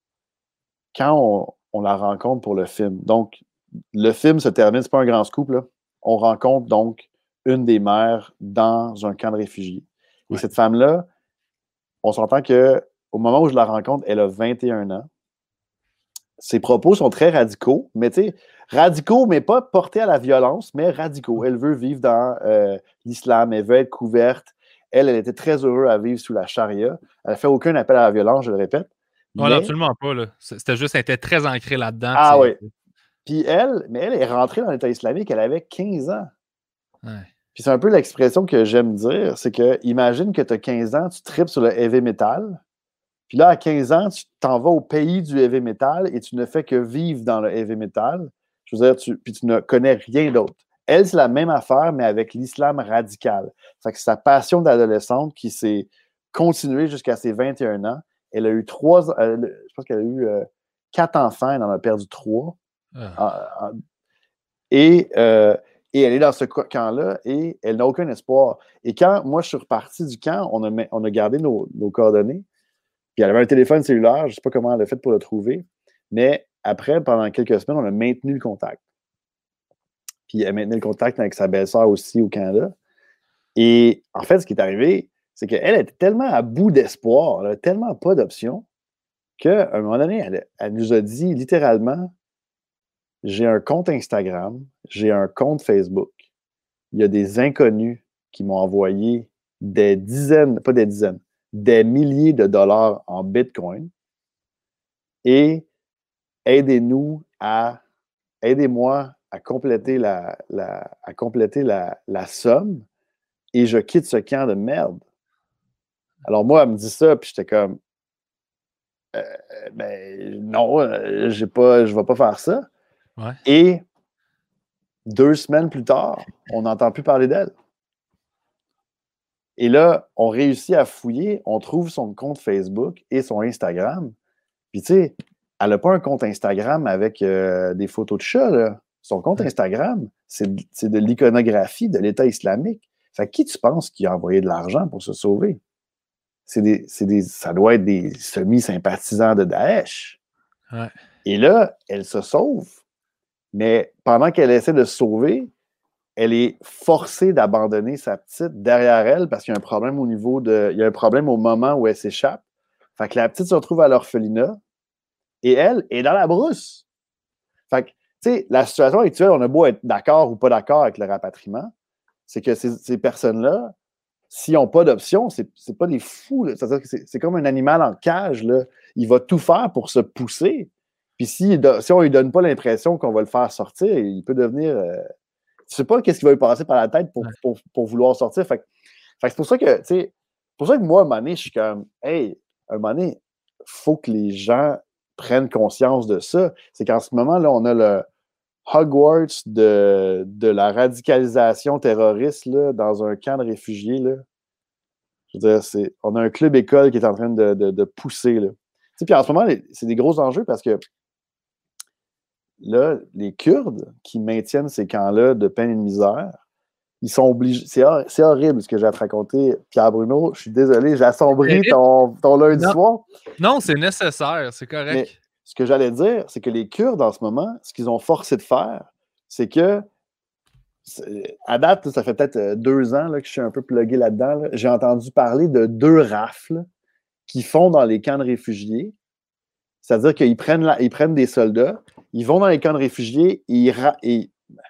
quand on, on la rencontre pour le film, donc le film se termine, c'est pas un grand scoop, là, on rencontre donc une des mères dans un camp de réfugiés. Et ouais. Cette femme-là, on s'entend qu'au moment où je la rencontre, elle a vingt et un ans. Ses propos sont très radicaux, mais tu sais, radicaux, mais pas portés à la violence, mais radicaux. Elle veut vivre dans euh, l'islam, elle veut être couverte. Elle, elle était très heureuse à vivre sous la charia. Elle n'a fait aucun appel à la violence, je le répète. Non, mais... absolument pas. Là. C'était juste, elle était très ancrée là-dedans. Ah oui. Puis elle, mais elle est rentrée dans l'État islamique, elle avait quinze ans. Ouais. Puis c'est un peu l'expression que j'aime dire, c'est que imagine que tu as quinze ans, tu tripes sur le heavy metal. Puis là, à quinze ans, tu t'en vas au pays du heavy metal et tu ne fais que vivre dans le heavy metal. Je veux dire, tu, puis tu ne connais rien d'autre. Elle, c'est la même affaire, mais avec l'islam radical. Fait que sa passion d'adolescente qui s'est continuée jusqu'à ses vingt et un ans. Elle a eu trois... Euh, je pense qu'elle a eu euh, quatre enfants, elle en a perdu trois. Ah. Euh, et, euh, et elle est dans ce camp-là et elle n'a aucun espoir. Et quand moi, je suis reparti du camp, on a, on a gardé nos, nos coordonnées. Puis elle avait un téléphone cellulaire, je ne sais pas comment elle a fait pour le trouver. Mais après, pendant quelques semaines, on a maintenu le contact. Puis elle maintenait le contact avec sa belle-sœur aussi au Canada. Et en fait, ce qui est arrivé, c'est qu'elle était tellement à bout d'espoir, elle n'avait tellement pas d'options, qu'à un moment donné, elle, elle nous a dit littéralement, j'ai un compte Instagram, j'ai un compte Facebook. Il y a des inconnus qui m'ont envoyé des dizaines, pas des dizaines, des milliers de dollars en Bitcoin. Et aidez-nous à, aidez-moi à compléter la, la, à compléter la, la somme et je quitte ce camp de merde. Alors moi, elle me dit ça, puis j'étais comme, euh, ben non, euh, j'ai pas, je vais pas faire ça. Ouais. Et deux semaines plus tard, on n'entend plus parler d'elle. Et là, on réussit à fouiller, on trouve son compte Facebook et son Instagram. Puis tu sais, elle n'a pas un compte Instagram avec euh, des photos de chat, là. Son compte Instagram, c'est de, de l'iconographie de l'État islamique. Fait que qui tu penses qui a envoyé de l'argent pour se sauver? C'est des, c'est des, ça doit être des semi-sympathisants de Daesh. Ouais. Et là, elle se sauve, mais pendant qu'elle essaie de se sauver, elle est forcée d'abandonner sa petite derrière elle parce qu'il y a un problème au niveau de. Il y a un problème au moment où elle s'échappe. Fait que la petite se retrouve à l'orphelinat et elle est dans la brousse. Fait que, tu sais, la situation actuelle, on a beau être d'accord ou pas d'accord avec le rapatriement, c'est que ces, ces personnes-là, s'ils n'ont pas d'option, c'est, c'est pas des fous. Là. C'est-à-dire que c'est, c'est comme un animal en cage. Là. Il va tout faire pour se pousser. Puis si, si on ne lui donne pas l'impression qu'on va le faire sortir, il peut devenir. Euh, tu sais pas qu'est-ce qui va lui passer par la tête pour, pour, pour vouloir sortir. Fait, fait que c'est pour ça que, tu sais, pour ça que moi, à un moment donné, je suis comme, hey, à un moment donné, il faut que les gens prennent conscience de ça. C'est qu'en ce moment, là, on a le Hogwarts de, de la radicalisation terroriste là, dans un camp de réfugiés. Là. Je veux dire, c'est, on a un club école qui est en train de, de, de pousser. Là. Puis en ce moment, les, c'est des gros enjeux parce que là, les Kurdes qui maintiennent ces camps-là de peine et de misère, ils sont obligés. C'est, hor- c'est horrible ce que j'ai à te raconter, Pierre Bruno. Je suis désolé, j'ai assombri ton, ton lundi non. soir. Non, c'est nécessaire, c'est correct. Mais ce que j'allais dire, c'est que les Kurdes, en ce moment, ce qu'ils ont forcé de faire, c'est que, c'est, à date, ça fait peut-être deux ans là, que je suis un peu plugué là-dedans. Là, j'ai entendu parler de deux rafles qui font dans les camps de réfugiés. C'est-à-dire qu'ils prennent, la, ils prennent des soldats, ils vont dans les camps de réfugiés et ils, ra- et,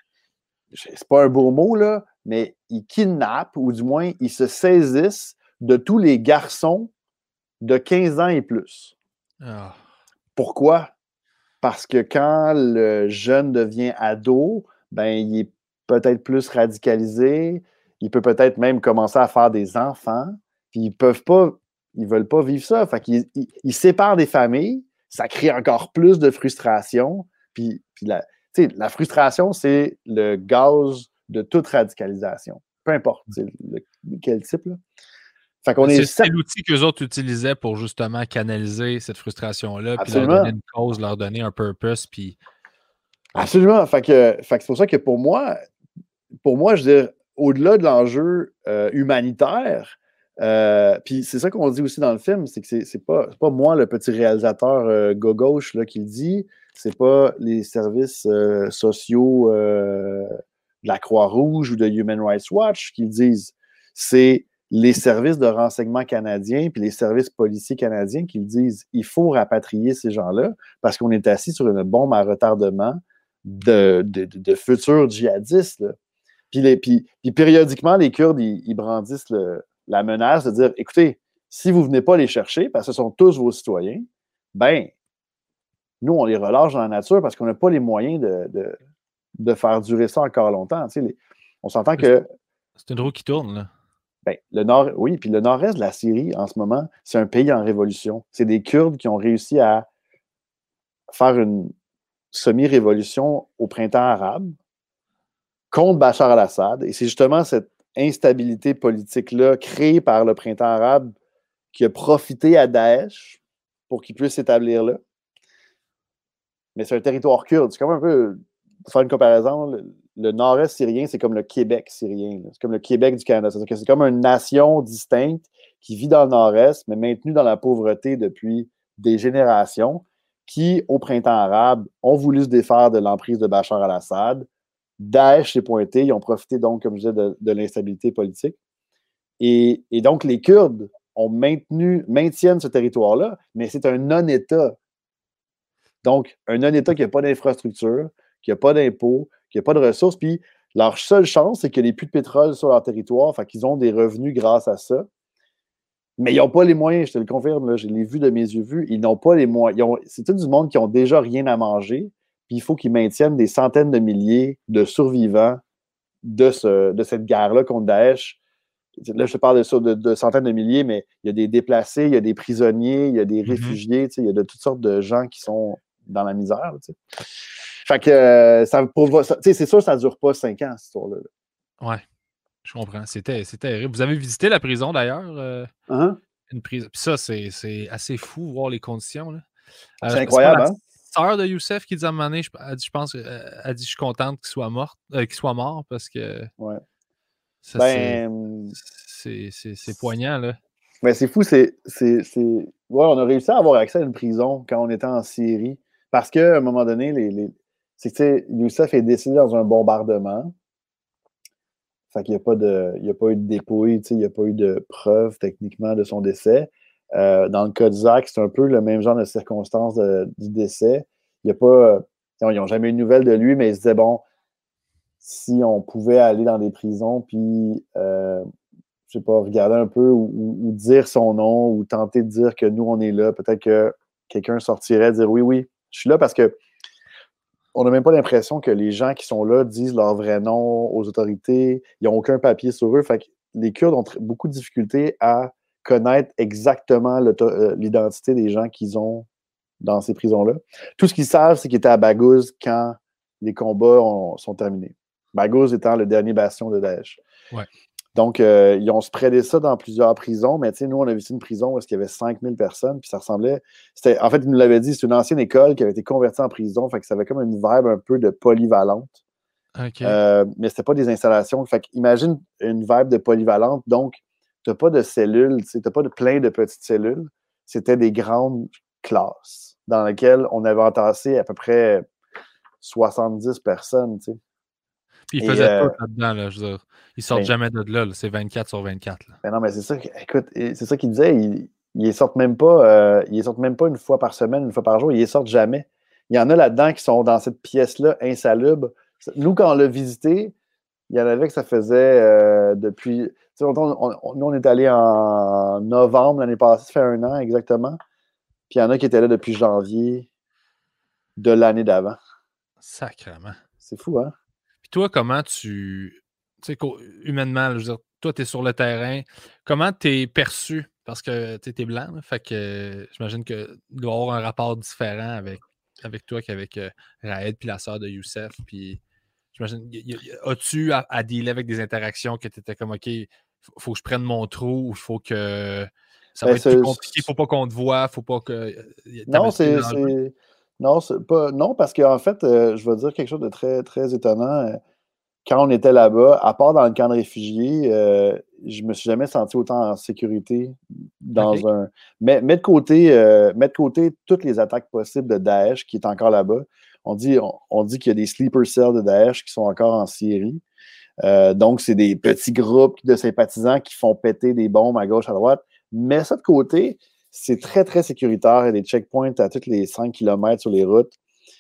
c'est pas un beau mot, là, mais ils kidnappent, ou du moins, ils se saisissent de tous les garçons de quinze ans et plus. Oh. Pourquoi? Parce que quand le jeune devient ado, ben, il est peut-être plus radicalisé, il peut peut-être même commencer à faire des enfants, puis ils peuvent pas, ils veulent pas vivre ça. Fait qu'ils ils, ils séparent des familles, ça crée encore plus de frustration, puis, puis la, la frustration, c'est le gaz de toute radicalisation. Peu importe le, quel type. Là. Fait qu'on c'est, est c'est l'outil qu'eux autres utilisaient pour justement canaliser cette frustration-là, puis leur donner une cause, leur donner un purpose, puis... Absolument. Fait que, fait que c'est pour ça que pour moi, pour moi, je veux dire, au-delà de l'enjeu euh, humanitaire, euh, puis c'est ça qu'on dit aussi dans le film, c'est que c'est, c'est, pas, c'est pas moi, le petit réalisateur euh, gauche là, qui le dit, c'est pas les services euh, sociaux euh, de la Croix-Rouge ou de Human Rights Watch qui le disent. C'est les services de renseignement canadiens puis les services policiers canadiens qui le disent. Il faut rapatrier ces gens-là parce qu'on est assis sur une bombe à retardement de, de, de, de futurs djihadistes. Là. Puis, les, puis, puis périodiquement, les Kurdes, ils, ils brandissent le, la menace de dire, écoutez, si vous ne venez pas les chercher, parce que ce sont tous vos citoyens, ben, nous, on les relâche dans la nature parce qu'on n'a pas les moyens de, de, de faire durer ça encore longtemps. Tu sais, les, on s'entend que... C'est une roue qui tourne, là. Ben, le nord, oui, puis le nord-est de la Syrie, en ce moment, c'est un pays en révolution. C'est des Kurdes qui ont réussi à faire une semi-révolution au printemps arabe contre Bachar al-Assad. Et c'est justement cette instabilité politique-là créée par le printemps arabe qui a profité à Daesh pour qu'il puisse s'établir là. Mais c'est un territoire kurde. C'est comme un peu, pour faire une comparaison, le, le nord-est syrien, c'est comme le Québec syrien. Là. C'est comme le Québec du Canada. C'est-à-dire que c'est comme une nation distincte qui vit dans le nord-est, mais maintenue dans la pauvreté depuis des générations, qui, au printemps arabe, ont voulu se défaire de l'emprise de Bachar al-Assad. Daesh s'est pointé. Ils ont profité, donc, comme je disais, de, de l'instabilité politique. Et, et donc, les Kurdes ont maintenu, maintiennent ce territoire-là, mais c'est un non-État. Donc, un non-État qui n'a pas d'infrastructure, qui n'a pas d'impôts, qui n'a pas de ressources, puis leur seule chance, c'est qu'il n'y ait plus de pétrole sur leur territoire, fait qu'ils ont des revenus grâce à ça. Mais ils n'ont pas les moyens, je te le confirme, là, je l'ai vu de mes yeux vus, ils n'ont pas les moyens. Ils ont, c'est tout du monde qui ont déjà rien à manger, puis il faut qu'ils maintiennent des centaines de milliers de survivants de, ce, de cette guerre-là contre Daesh. Là, je te parle de ça, de, de centaines de milliers, mais il y a des déplacés, il y a des prisonniers, il y a des mm-hmm. réfugiés, il y a de toutes sortes de gens qui sont dans la misère. T'sais. Fait que euh, ça, pour, ça, c'est sûr que ça ne dure pas cinq ans, cette histoire-là. Là. Ouais, je comprends. C'était, c'était terrible. Vous avez visité la prison, d'ailleurs? Euh, uh-huh. Une prison. Puis ça, c'est, c'est assez fou, voir les conditions. Là. Euh, c'est incroyable, c'est hein? sœur de Youssef qui dit à un moment donné, je, elle dit, je pense, elle, elle dit, je suis contente qu'il soit mort, euh, qu'il soit mort parce que Ouais. ça, c'est, Ben, c'est, c'est, c'est poignant, là. ben c'est fou, c'est, c'est, c'est... Ouais, on a réussi à avoir accès à une prison quand on était en Syrie. Parce qu'à un moment donné, les, les... c'est que, tu sais, Youssef est décédé dans un bombardement. Fait qu'il n'y a pas de, il y a pas eu de dépouille, tu sais, il n'y a pas eu de preuves techniquement de son décès. Euh, dans le cas de Zach, c'est un peu le même genre de circonstances de- du décès. Il y a pas, ils n'ont jamais eu de nouvelles de lui, mais ils se disaient, bon, si on pouvait aller dans des prisons, puis, euh, je sais pas, regarder un peu ou, ou- ou dire son nom ou tenter de dire que nous, on est là, peut-être que quelqu'un sortirait dire oui, oui, je suis là parce que on n'a même pas l'impression que les gens qui sont là disent leur vrai nom aux autorités. Ils n'ont aucun papier sur eux. Fait que les Kurdes ont beaucoup de difficultés à connaître exactement euh, l'identité des gens qu'ils ont dans ces prisons-là. Tout ce qu'ils savent, c'est qu'ils étaient à Baghouz quand les combats ont, sont terminés. Baghouz étant le dernier bastion de Daesh. Ouais. Donc, euh, ils ont spreadé ça dans plusieurs prisons, mais tu sais, nous, on a visité une prison où il y avait cinq mille personnes, puis ça ressemblait... C'était, en fait, ils nous l'avaient dit, c'est une ancienne école qui avait été convertie en prison, fait que ça avait comme une vibe un peu de polyvalente. OK. Euh, mais c'était pas des installations. Fait qu'imagine une vibe de polyvalente, donc t'as pas de cellules, tu sais, t'as pas de plein de petites cellules. C'était des grandes classes dans lesquelles on avait entassé à peu près soixante-dix personnes, tu sais. Puis ils Et, faisaient euh, tout là-dedans, là, je veux dire. Ils sortent ben, jamais de là, là. C'est vingt-quatre sur vingt-quatre, là. Ben non, mais c'est ça. que- Écoute, et c'est ça qu'il disait. Ils, ils sortent même pas. Euh, ils sortent même pas une fois par semaine, une fois par jour. Ils les sortent jamais. Il y en a là-dedans qui sont dans cette pièce-là insalubre. Nous, quand on l'a visité, il y en avait que ça faisait euh, depuis. Tu sais, on, on- on- nous, on est allé en novembre l'année passée, ça fait un an exactement. Puis il y en a qui étaient là depuis janvier de l'année d'avant. Sacrement. C'est fou, hein? Puis toi, comment tu. Tu sais, qu'au- humainement, là, je veux dire, toi, tu es sur le terrain. Comment tu es perçu? Parce que tu es blanc, là, fait que euh, j'imagine qu'il doit y avoir un rapport différent avec, avec toi qu'avec euh, Raed puis la sœur de Youssef. Puis j'imagine, y- y- y- as-tu à, à dealer avec des interactions que tu étais comme, OK, il faut que je prenne mon trou ou il faut que ça va Ben, être plus c'est- compliqué, faut pas qu'on te voie, faut pas que. euh, Non, T'avais-tu des c'est. enjeux? c'est- Non, c'est pas. Non, parce qu'en fait, euh, je vais dire quelque chose de très, très étonnant. Euh, Quand on était là-bas, à part dans le camp de réfugiés, euh, je me suis jamais senti autant en sécurité OK. dans un. Mais mettre de côté, euh, mettre de côté toutes les attaques possibles de Daesh qui est encore là-bas. On dit, on, on dit qu'il y a des sleeper cells de Daesh qui sont encore en Syrie. Euh, donc, c'est des petits groupes de sympathisants qui font péter des bombes à gauche, à droite. Mais ça de côté, c'est très, très sécuritaire. Il y a des checkpoints à tous les cinq kilomètres sur les routes.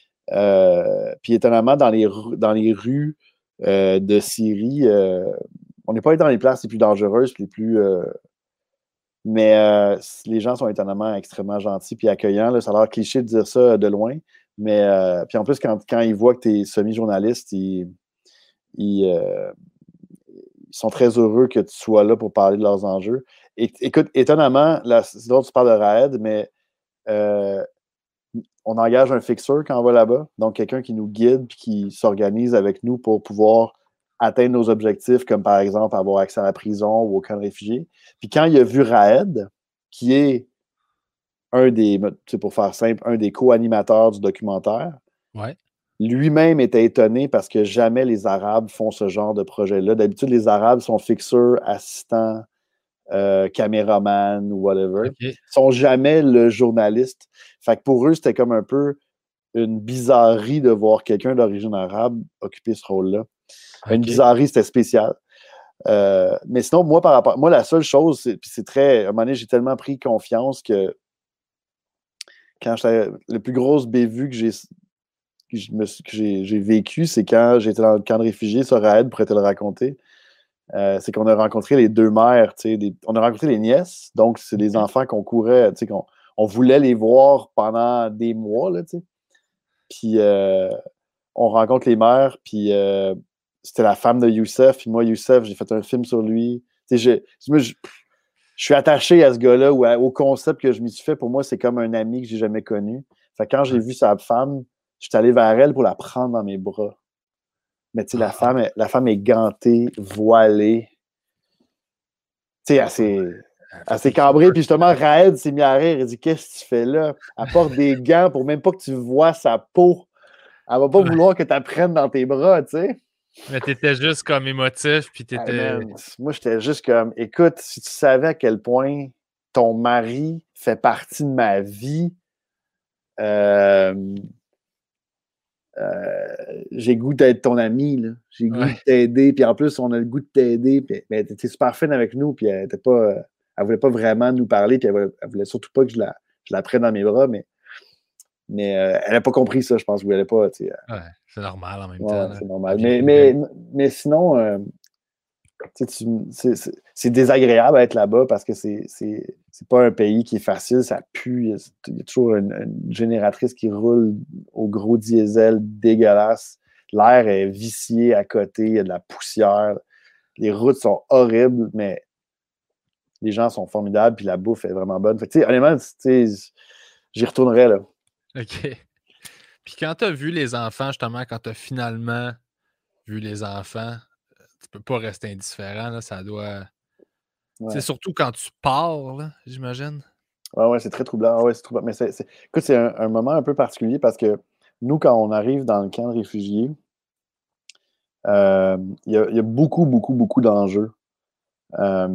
Euh, puis étonnamment, dans les, dans les rues euh, de Syrie, euh, on n'est pas allé dans les places les plus dangereuses, les plus. Euh, mais euh, les gens sont étonnamment extrêmement gentils puis accueillants. Là. Ça a l'air cliché de dire ça de loin. Mais euh, puis en plus, quand, quand ils voient que tu es semi-journaliste, ils, ils, euh, ils sont très heureux que tu sois là pour parler de leurs enjeux. Et, écoute, étonnamment, là, c'est drôle que tu parles de Raed, mais euh, on engage un fixeur quand on va là-bas, donc quelqu'un qui nous guide et qui s'organise avec nous pour pouvoir atteindre nos objectifs, comme par exemple avoir accès à la prison ou au camp de réfugiés. Puis quand il a vu Raed, qui est un des, pour faire simple, un des co-animateurs du documentaire, Ouais. lui-même était étonné parce que jamais les Arabes font ce genre de projet-là. D'habitude, les Arabes sont fixeurs, assistants, euh, caméraman ou whatever. OK. Ils sont jamais le journaliste. Fait que pour eux, c'était comme un peu une bizarrerie de voir quelqu'un d'origine arabe occuper ce rôle-là. Une OK. bizarrerie, c'était spécial. Euh, mais sinon, moi, par rapport. Moi, la seule chose, c'est, puis c'est très. À un moment donné, j'ai tellement pris confiance que quand j'étais. Le plus grosse bévue que j'ai que je me suis- que j'ai, j'ai vécu, c'est quand j'étais dans le camp de réfugiés sur Raed, pour te le raconter. Euh, c'est qu'on a rencontré les deux mères, tu sais, des- on a rencontré les nièces, donc c'est des OK. enfants qu'on courait, tu sais, qu'on on voulait les voir pendant des mois, là, tu sais. Puis euh, on rencontre les mères, puis euh, c'était la femme de Youssef, puis moi, Youssef, j'ai fait un film sur lui. Tu sais, je, moi, je, je suis attaché à ce gars-là, ou à- au concept que je m'y suis fait. Pour moi, c'est comme un ami que j'ai jamais connu. Fait que quand j'ai Ouais. vu sa femme, je suis allé vers elle pour la prendre dans mes bras. Mais tu sais, la Ah, femme, la femme est gantée, voilée. Tu sais, assez. Elle s'est cambrée, puis justement, Raed s'est mis à rire. Il dit, qu'est-ce que tu fais là? Elle porte des gants pour même pas que tu vois sa peau. Elle va pas Ouais. vouloir que tu la prennes dans tes bras, tu sais. Mais t'étais juste comme émotif, puis Hey, t'étais... man, moi, j'étais juste comme, écoute, si tu savais à quel point ton mari fait partie de ma vie, euh, euh, j'ai goût d'être ton ami, là. J'ai goût Ouais. de t'aider, puis en plus, on a le goût de t'aider, puis mais elle était super fine avec nous, puis elle était pas, elle voulait pas vraiment nous parler, puis elle voulait, elle voulait surtout pas que je la, je la prenne dans mes bras, mais, mais euh, elle n'a pas compris ça, je pense, ou elle n'a pas, tu sais. Ouais, c'est normal en même Ouais, temps. Là. c'est normal. Mais, mais, mais sinon, euh, tu, c'est, c'est, c'est désagréable d'être là-bas parce que c'est, c'est, c'est pas un pays qui est facile, ça pue. Il y a toujours une, une génératrice qui roule au gros diesel dégueulasse. L'air est vicié à côté, il y a de la poussière. Les routes sont horribles, mais les gens sont formidables, puis la bouffe est vraiment bonne. Fait que, honnêtement, j'y retournerais, là. OK. Puis quand tu as vu les enfants, justement, quand tu as finalement vu les enfants, tu peux pas rester indifférent, là, ça doit... Ouais. C'est surtout quand tu pars, là, j'imagine. Ouais, ouais, c'est très troublant. Ouais, c'est troublant. Mais c'est, c'est... Écoute, c'est un, un moment un peu particulier parce que nous, quand on arrive dans le camp de réfugiés, il euh, y, y a beaucoup, beaucoup, beaucoup d'enjeux. Euh,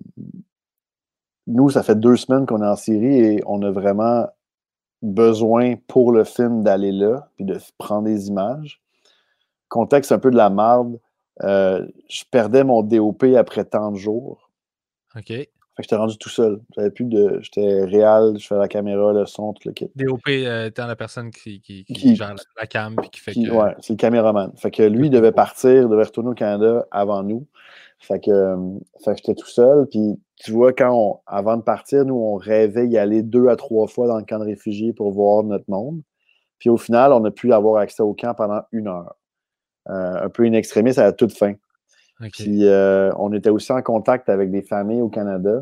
nous, ça fait deux semaines qu'on est en Syrie et on a vraiment besoin pour le film d'aller là puis de prendre des images. Contexte un peu de la marde. Euh, je perdais mon D O P après tant de jours. OK. Fait que j'étais rendu tout seul. J'avais plus de. J'étais réel, je fais la caméra, le son, tout le kit. D O P euh, étant la personne qui, qui, qui, qui gère la, la cam puis qui fait qui, que. Ouais, c'est le caméraman. Fait que lui, il devait partir, il devait retourner au Canada avant nous. Fait que, euh, fait que j'étais tout seul. Puis tu vois, quand on, avant de partir, nous, on rêvait y aller deux à trois fois dans le camp de réfugiés pour voir notre monde. Puis au final, on a pu avoir accès au camp pendant une heure. Euh, un peu in extremis à la toute fin. Okay. Puis euh, on était aussi en contact avec des familles au Canada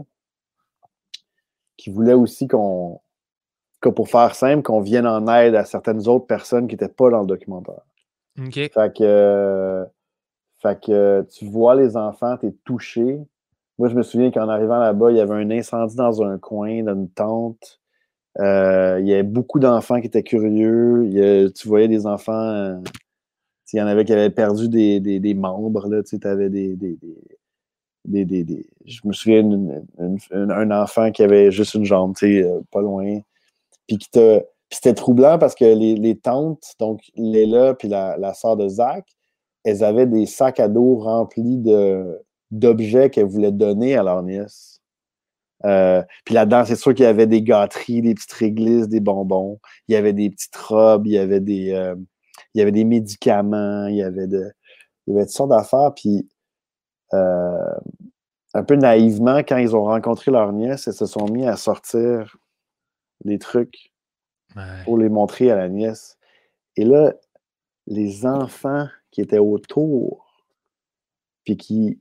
qui voulaient aussi qu'on, que pour faire simple, qu'on vienne en aide à certaines autres personnes qui n'étaient pas dans le documentaire. Okay. Fait que, euh, fait que tu vois les enfants, tu es touché. Moi, je me souviens qu'en arrivant là-bas, il y avait un incendie dans un coin, dans une tente. Euh, il y avait beaucoup d'enfants qui étaient curieux. Il y a, tu voyais des enfants... Euh, il y en avait qui avaient perdu des, des, des membres. Tu avais des, des, des, des, des, des... Je me souviens d'un enfant qui avait juste une jambe, euh, pas loin. Puis qui te... Puis c'était troublant parce que les, les tantes, donc Léla puis la, la sœur de Zach, elles avaient des sacs à dos remplis de, d'objets qu'elles voulaient donner à leur nièce. Euh, puis là-dedans, c'est sûr qu'il y avait des gâteries, des petites réglisses, des bonbons. Il y avait des petites robes, il y avait des, euh, il y avait des médicaments, il y avait, de, il y avait toutes sortes d'affaires. Puis euh, un peu naïvement, quand ils ont rencontré leur nièce, elles se sont mis à sortir des trucs ouais. pour les montrer à la nièce. Et là, les enfants qui étaient autour, puis qui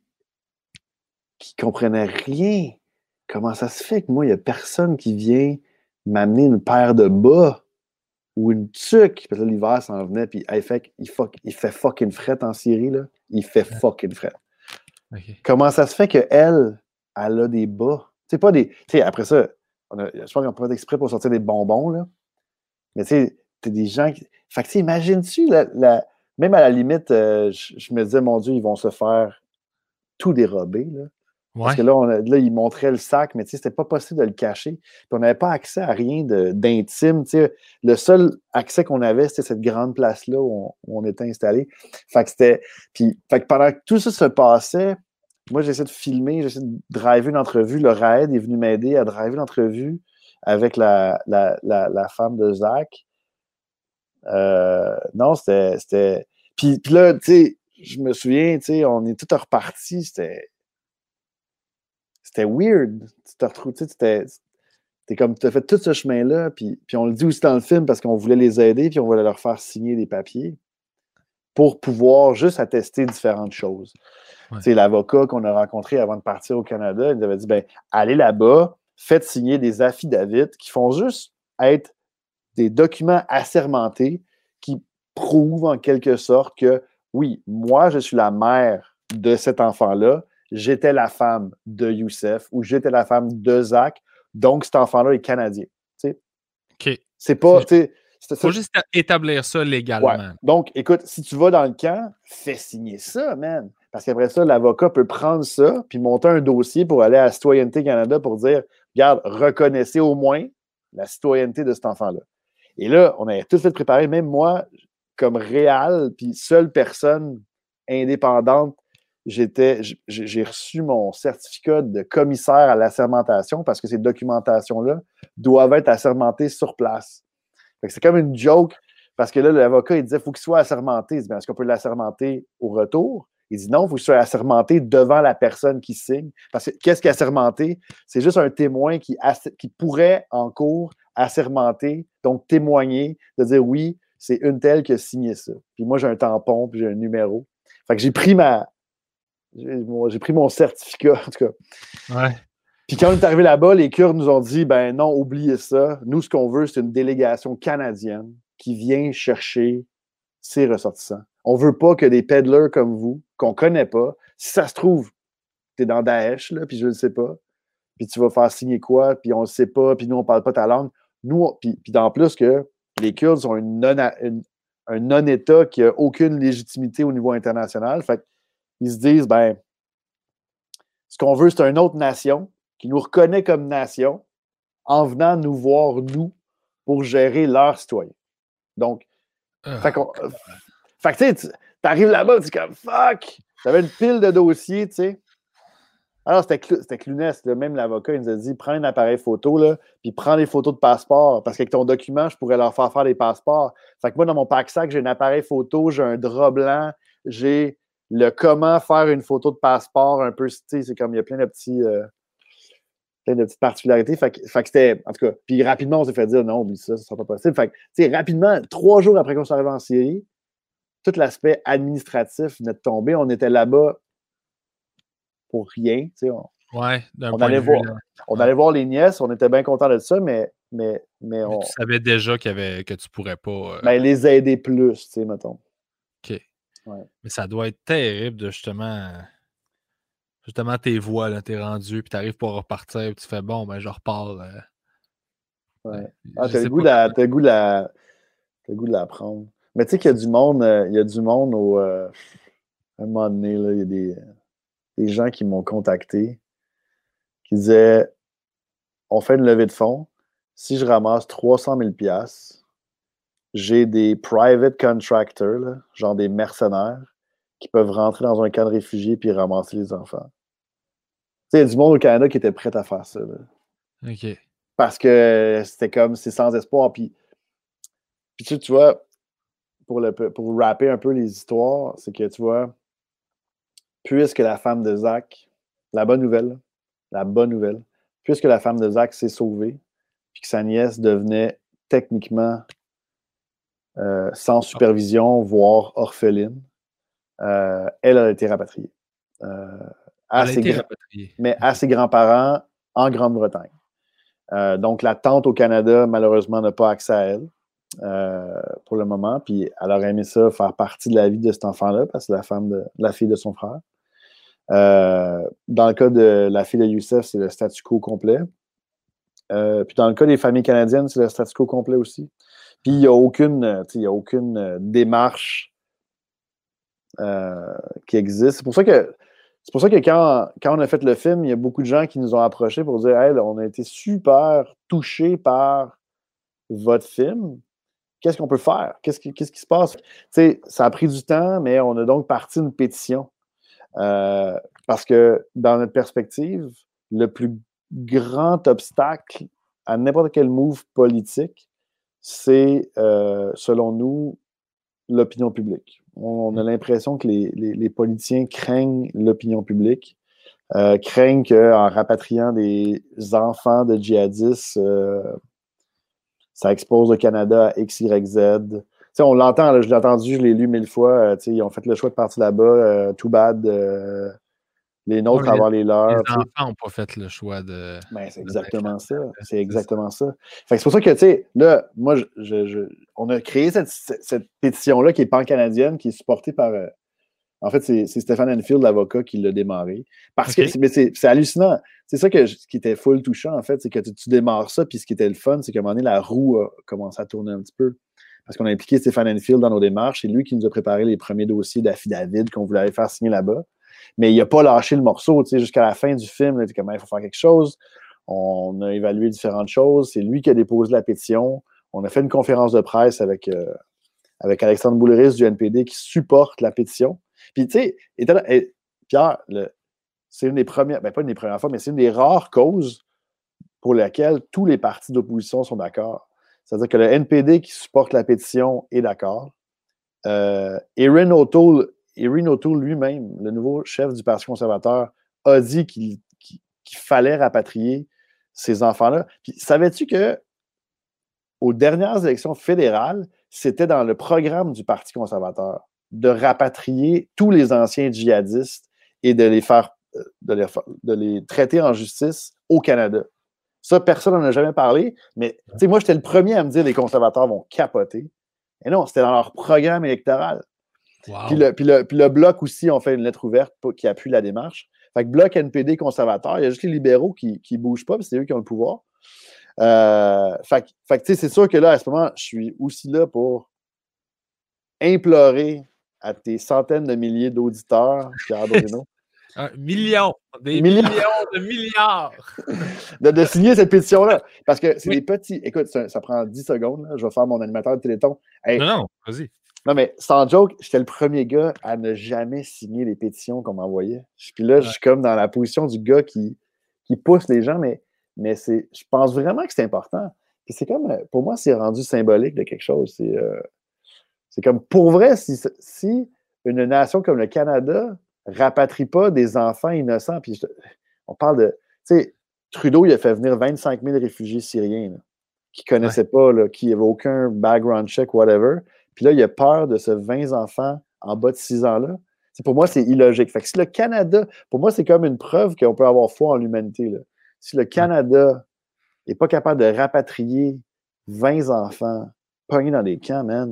qui comprenaient rien. Comment ça se fait que moi, il n'y a personne qui vient m'amener une paire de bas ou une tuque? Parce que l'hiver s'en venait, puis hey, fait, il, fuck, il fait fucking fret en Syrie, là. Il fait fucking fret. Okay. Comment ça se fait qu'elle, elle a des bas? Tu sais, pas des... Tu sais, après ça, on a, je pense qu'on peut être exprès pour sortir des bonbons, là. Mais tu sais, t'as des gens qui... Fait que tu sais, imagines-tu, la, la... même à la limite, euh, je, je me disais, mon Dieu, ils vont se faire tout dérober, là. Ouais. Parce que là, on a, là, ils montraient le sac, mais c'était pas possible de le cacher. Puis on n'avait pas accès à rien de, d'intime. T'sais. Le seul accès qu'on avait, c'était cette grande place-là où on, où on était installé. Fait que c'était. Puis, fait que pendant que tout ça se passait, moi, j'essaie de filmer, j'essaie de driver une entrevue. Le Raed est venu m'aider à driver l'entrevue avec la, la, la, la femme de Zach. Euh, non, c'était. c'était... Puis, puis là, tu sais, je me souviens, tu sais, on est tout reparti. C'était. C'était weird. Tu te retrouves, tu sais, t'es comme, tu as fait tout ce chemin-là, puis, puis on le dit aussi dans le film parce qu'on voulait les aider, puis on voulait leur faire signer des papiers pour pouvoir juste attester différentes choses. Ouais. Tu sais, l'avocat qu'on a rencontré avant de partir au Canada, il nous avait dit, ben, allez là-bas, faites signer des affidavits qui font juste être des documents assermentés qui prouvent en quelque sorte que, oui, moi, je suis la mère de cet enfant-là, j'étais la femme de Youssef ou j'étais la femme de Zach, donc cet enfant-là est canadien. T'sais. OK. C'est pas. Il faut juste établir ça légalement. Ouais. Donc, écoute, si tu vas dans le camp, fais signer ça, man. Parce qu'après ça, l'avocat peut prendre ça puis monter un dossier pour aller à Citoyenneté Canada pour dire regarde, reconnaissez au moins la citoyenneté de cet enfant-là. Et là, on avait tout fait préparer, même moi, comme réal, puis seule personne indépendante, j'étais, j'ai reçu mon certificat de commissaire à l'assermentation parce que ces documentations-là doivent être assermentées sur place. C'est comme une joke parce que là, l'avocat, il disait, il faut qu'il soit assermenté. Il dit, est-ce qu'on peut l'assermenter au retour? Il dit, non, il faut qu'il soit assermenté devant la personne qui signe. Parce que qu'est-ce qui est assermenté? C'est juste un témoin qui, qui pourrait, en cours, assermenter, donc témoigner, de dire, oui, c'est une telle qui a signé ça. Puis moi, j'ai un tampon, puis j'ai un numéro. Fait que j'ai pris ma... J'ai pris mon certificat, en tout cas. Ouais. Puis quand on est arrivé là-bas, les Kurdes nous ont dit, ben non, oubliez ça. Nous, ce qu'on veut, c'est une délégation canadienne qui vient chercher ses ressortissants. On veut pas que des peddlers comme vous, qu'on connaît pas, si ça se trouve, tu es dans Daesh, là, puis je ne sais pas, puis tu vas faire signer quoi, puis on ne sait pas, puis nous, on ne parle pas ta langue. Nous, puis, puis en plus que les Kurdes sont une non, une, un non-État qui n'a aucune légitimité au niveau international. Fait qu'ils se disent, ben, ce qu'on veut, c'est une autre nation qui nous reconnaît comme nation en venant nous voir, nous, pour gérer leurs citoyens. Donc, oh, fait, fait que tu sais, t'arrives là-bas, tu es comme fuck! T'avais une pile de dossiers, tu sais. Alors, c'était clunesse, là. Même l'avocat, il nous a dit prends un appareil photo, là, puis prends des photos de passeport, parce qu'avec ton document, je pourrais leur faire faire des passeports. Fait que moi, dans mon pack-sac, j'ai un appareil photo, j'ai un drap blanc, j'ai le comment faire une photo de passeport, un peu, tu sais, c'est comme il y a plein de petits. Euh, plein de petites particularités. Fait que, fait que c'était, en tout cas, puis rapidement, on s'est fait dire non, oublie ça, ça sera pas possible. Fait que, tu sais, rapidement, trois jours après qu'on soit arrivé en Syrie, tout l'aspect administratif venait de tomber. On était là-bas pour rien, tu sais. On, ouais, on, allait, voir, vue, on ouais. allait voir les nièces, on était bien contents de ça, mais. Mais, mais, on, mais tu savais déjà qu'il y avait, que tu pourrais pas. Euh... Ben, les aider plus, tu sais, mettons. OK. Ouais. Mais ça doit être terrible de justement. Justement, tes voix, là, t'es rendu, puis t'arrives pour repartir, puis tu fais bon, ben je repars. Euh... Ouais. Ah, t'as le goût de la, t'as le goût de la, t'as le goût de l'apprendre. Mais tu sais qu'il y a du monde, euh, il y a du monde au. Euh, à un moment donné, là, il y a des, des gens qui m'ont contacté qui disaient on fait une levée de fonds. Si je ramasse trois cent mille dollars, j'ai des private contractors, là, genre des mercenaires, qui peuvent rentrer dans un camp de réfugiés puis ramasser les enfants. Tu sais, il y a du monde au Canada qui était prêt à faire ça. Là. OK. Parce que c'était comme, c'est sans espoir. Puis, puis tu, tu vois, pour, le, pour rapper un peu les histoires, c'est que, tu vois, puisque la femme de Zach, la bonne nouvelle, la bonne nouvelle, puisque la femme de Zach s'est sauvée, puis que sa nièce devenait techniquement euh, sans supervision, voire orpheline, euh, elle a été rapatriée. Euh, à elle a ses été gra- rapatriée. Mais à ses grands-parents en Grande-Bretagne. Euh, donc, la tante au Canada, malheureusement, n'a pas accès à elle euh, pour le moment. Puis, elle aurait aimé ça faire partie de la vie de cet enfant-là, parce que c'est la femme de la fille de son frère. Euh, dans le cas de la fille de Youssef, c'est le statu quo complet. Euh, puis, dans le cas des familles canadiennes, c'est le statu quo complet aussi. Puis, il n'y a aucune, il y a aucune démarche euh, qui existe. C'est pour ça que C'est pour ça que quand, quand on a fait le film, il y a beaucoup de gens qui nous ont approchés pour dire hey, là, on a été super touchés par votre film. Qu'est-ce qu'on peut faire? Qu'est-ce qui, qu'est-ce qui se passe? T'sais, ça a pris du temps, mais on a donc parti une pétition. Euh, parce que dans notre perspective, le plus grand obstacle à n'importe quel move politique, c'est, euh, selon nous, l'opinion publique. On a l'impression que les, les, les politiciens craignent l'opinion publique, euh, craignent qu'en rapatriant des enfants de djihadistes, euh, ça expose le Canada à X, Y, Z. T'sais, on l'entend, là, je l'ai entendu, je l'ai lu mille fois. Euh, ils ont fait le choix de partir là-bas. Euh, too bad. Euh, les nôtres ouais, avoir les leurs. Les t'sais. enfants n'ont pas fait le choix de. Ben, c'est exactement ça. C'est exactement ça. Fait que c'est pour ça que, tu sais, là, moi, je, je, je, on a créé cette, cette, cette pétition-là qui est pan-canadienne, qui est supportée par, euh, En fait, c'est, c'est Stéphane Enfield, l'avocat, qui l'a démarré. Parce okay. que c'est, mais c'est, c'est hallucinant. C'est ça que, ce qui était full touchant, en fait, c'est que tu, tu démarres ça, puis ce qui était le fun, c'est qu'à un moment donné, la roue a commencé à tourner un petit peu. Parce qu'on a impliqué Stéphane Enfield dans nos démarches. C'est lui qui nous a préparé les premiers dossiers d'affidavit qu'on voulait aller faire signer là-bas. Mais il n'a pas lâché le morceau, tu sais, jusqu'à la fin du film. Il était comme, il faut faire quelque chose. On a évalué différentes choses. C'est lui qui a déposé la pétition. On a fait une conférence de presse avec, euh, avec Alexandre Boulris du N P D qui supporte la pétition. Puis, tu sais, Pierre, le, c'est une des premières, ben pas une des premières fois, mais c'est une des rares causes pour lesquelles tous les partis d'opposition sont d'accord. C'est-à-dire que le N P D qui supporte la pétition est d'accord. Euh, Erin O'Toole, Erin O'Toole lui-même, le nouveau chef du Parti conservateur, a dit qu'il, qu'il, qu'il fallait rapatrier ces enfants-là. Puis, savais-tu que aux dernières élections fédérales, c'était dans le programme du Parti conservateur de rapatrier tous les anciens djihadistes et de les faire, de les, de les traiter en justice au Canada. Ça, personne n'en a jamais parlé, mais moi, j'étais le premier à me dire que les conservateurs vont capoter. Et non, c'était dans leur programme électoral. Wow. Puis, le, puis, le, puis le Bloc aussi ont fait une lettre ouverte pour, qui appuie la démarche. Fait que Bloc, N P D, conservateur, il y a juste les libéraux qui ne bougent pas, puis c'est eux qui ont le pouvoir. Euh, fait, fait que, c'est sûr que là, à ce moment, je suis aussi là pour implorer à tes centaines de milliers d'auditeurs, Pierre Bruno. Un million, des millions, millions de milliards. de, de signer cette pétition-là. Parce que c'est oui. des petits. Écoute, ça, ça prend dix secondes. Là. Je vais faire mon animateur de Téléthon. Hey, non, non, vas-y. Non, mais sans joke, j'étais le premier gars à ne jamais signer les pétitions qu'on m'envoyait. Puis là, ouais. je suis comme dans la position du gars qui, qui pousse les gens, mais, mais c'est, je pense vraiment que c'est important. Puis c'est comme, pour moi, c'est rendu symbolique de quelque chose. C'est, euh, c'est comme, pour vrai, si, si une nation comme le Canada rapatrie pas des enfants innocents, puis je, on parle de, tu sais, Trudeau, il a fait venir vingt-cinq mille réfugiés syriens là, qui ne connaissaient ouais. pas, là, qui n'avaient aucun background check, whatever. Puis là, il a peur de ce vingt enfants en bas de six ans-là. C'est, pour moi, c'est illogique. Fait que si le Canada, pour moi, c'est comme une preuve qu'on peut avoir foi en l'humanité. Là. Si le Canada n'est pas capable de rapatrier vingt enfants pognés dans des camps, man.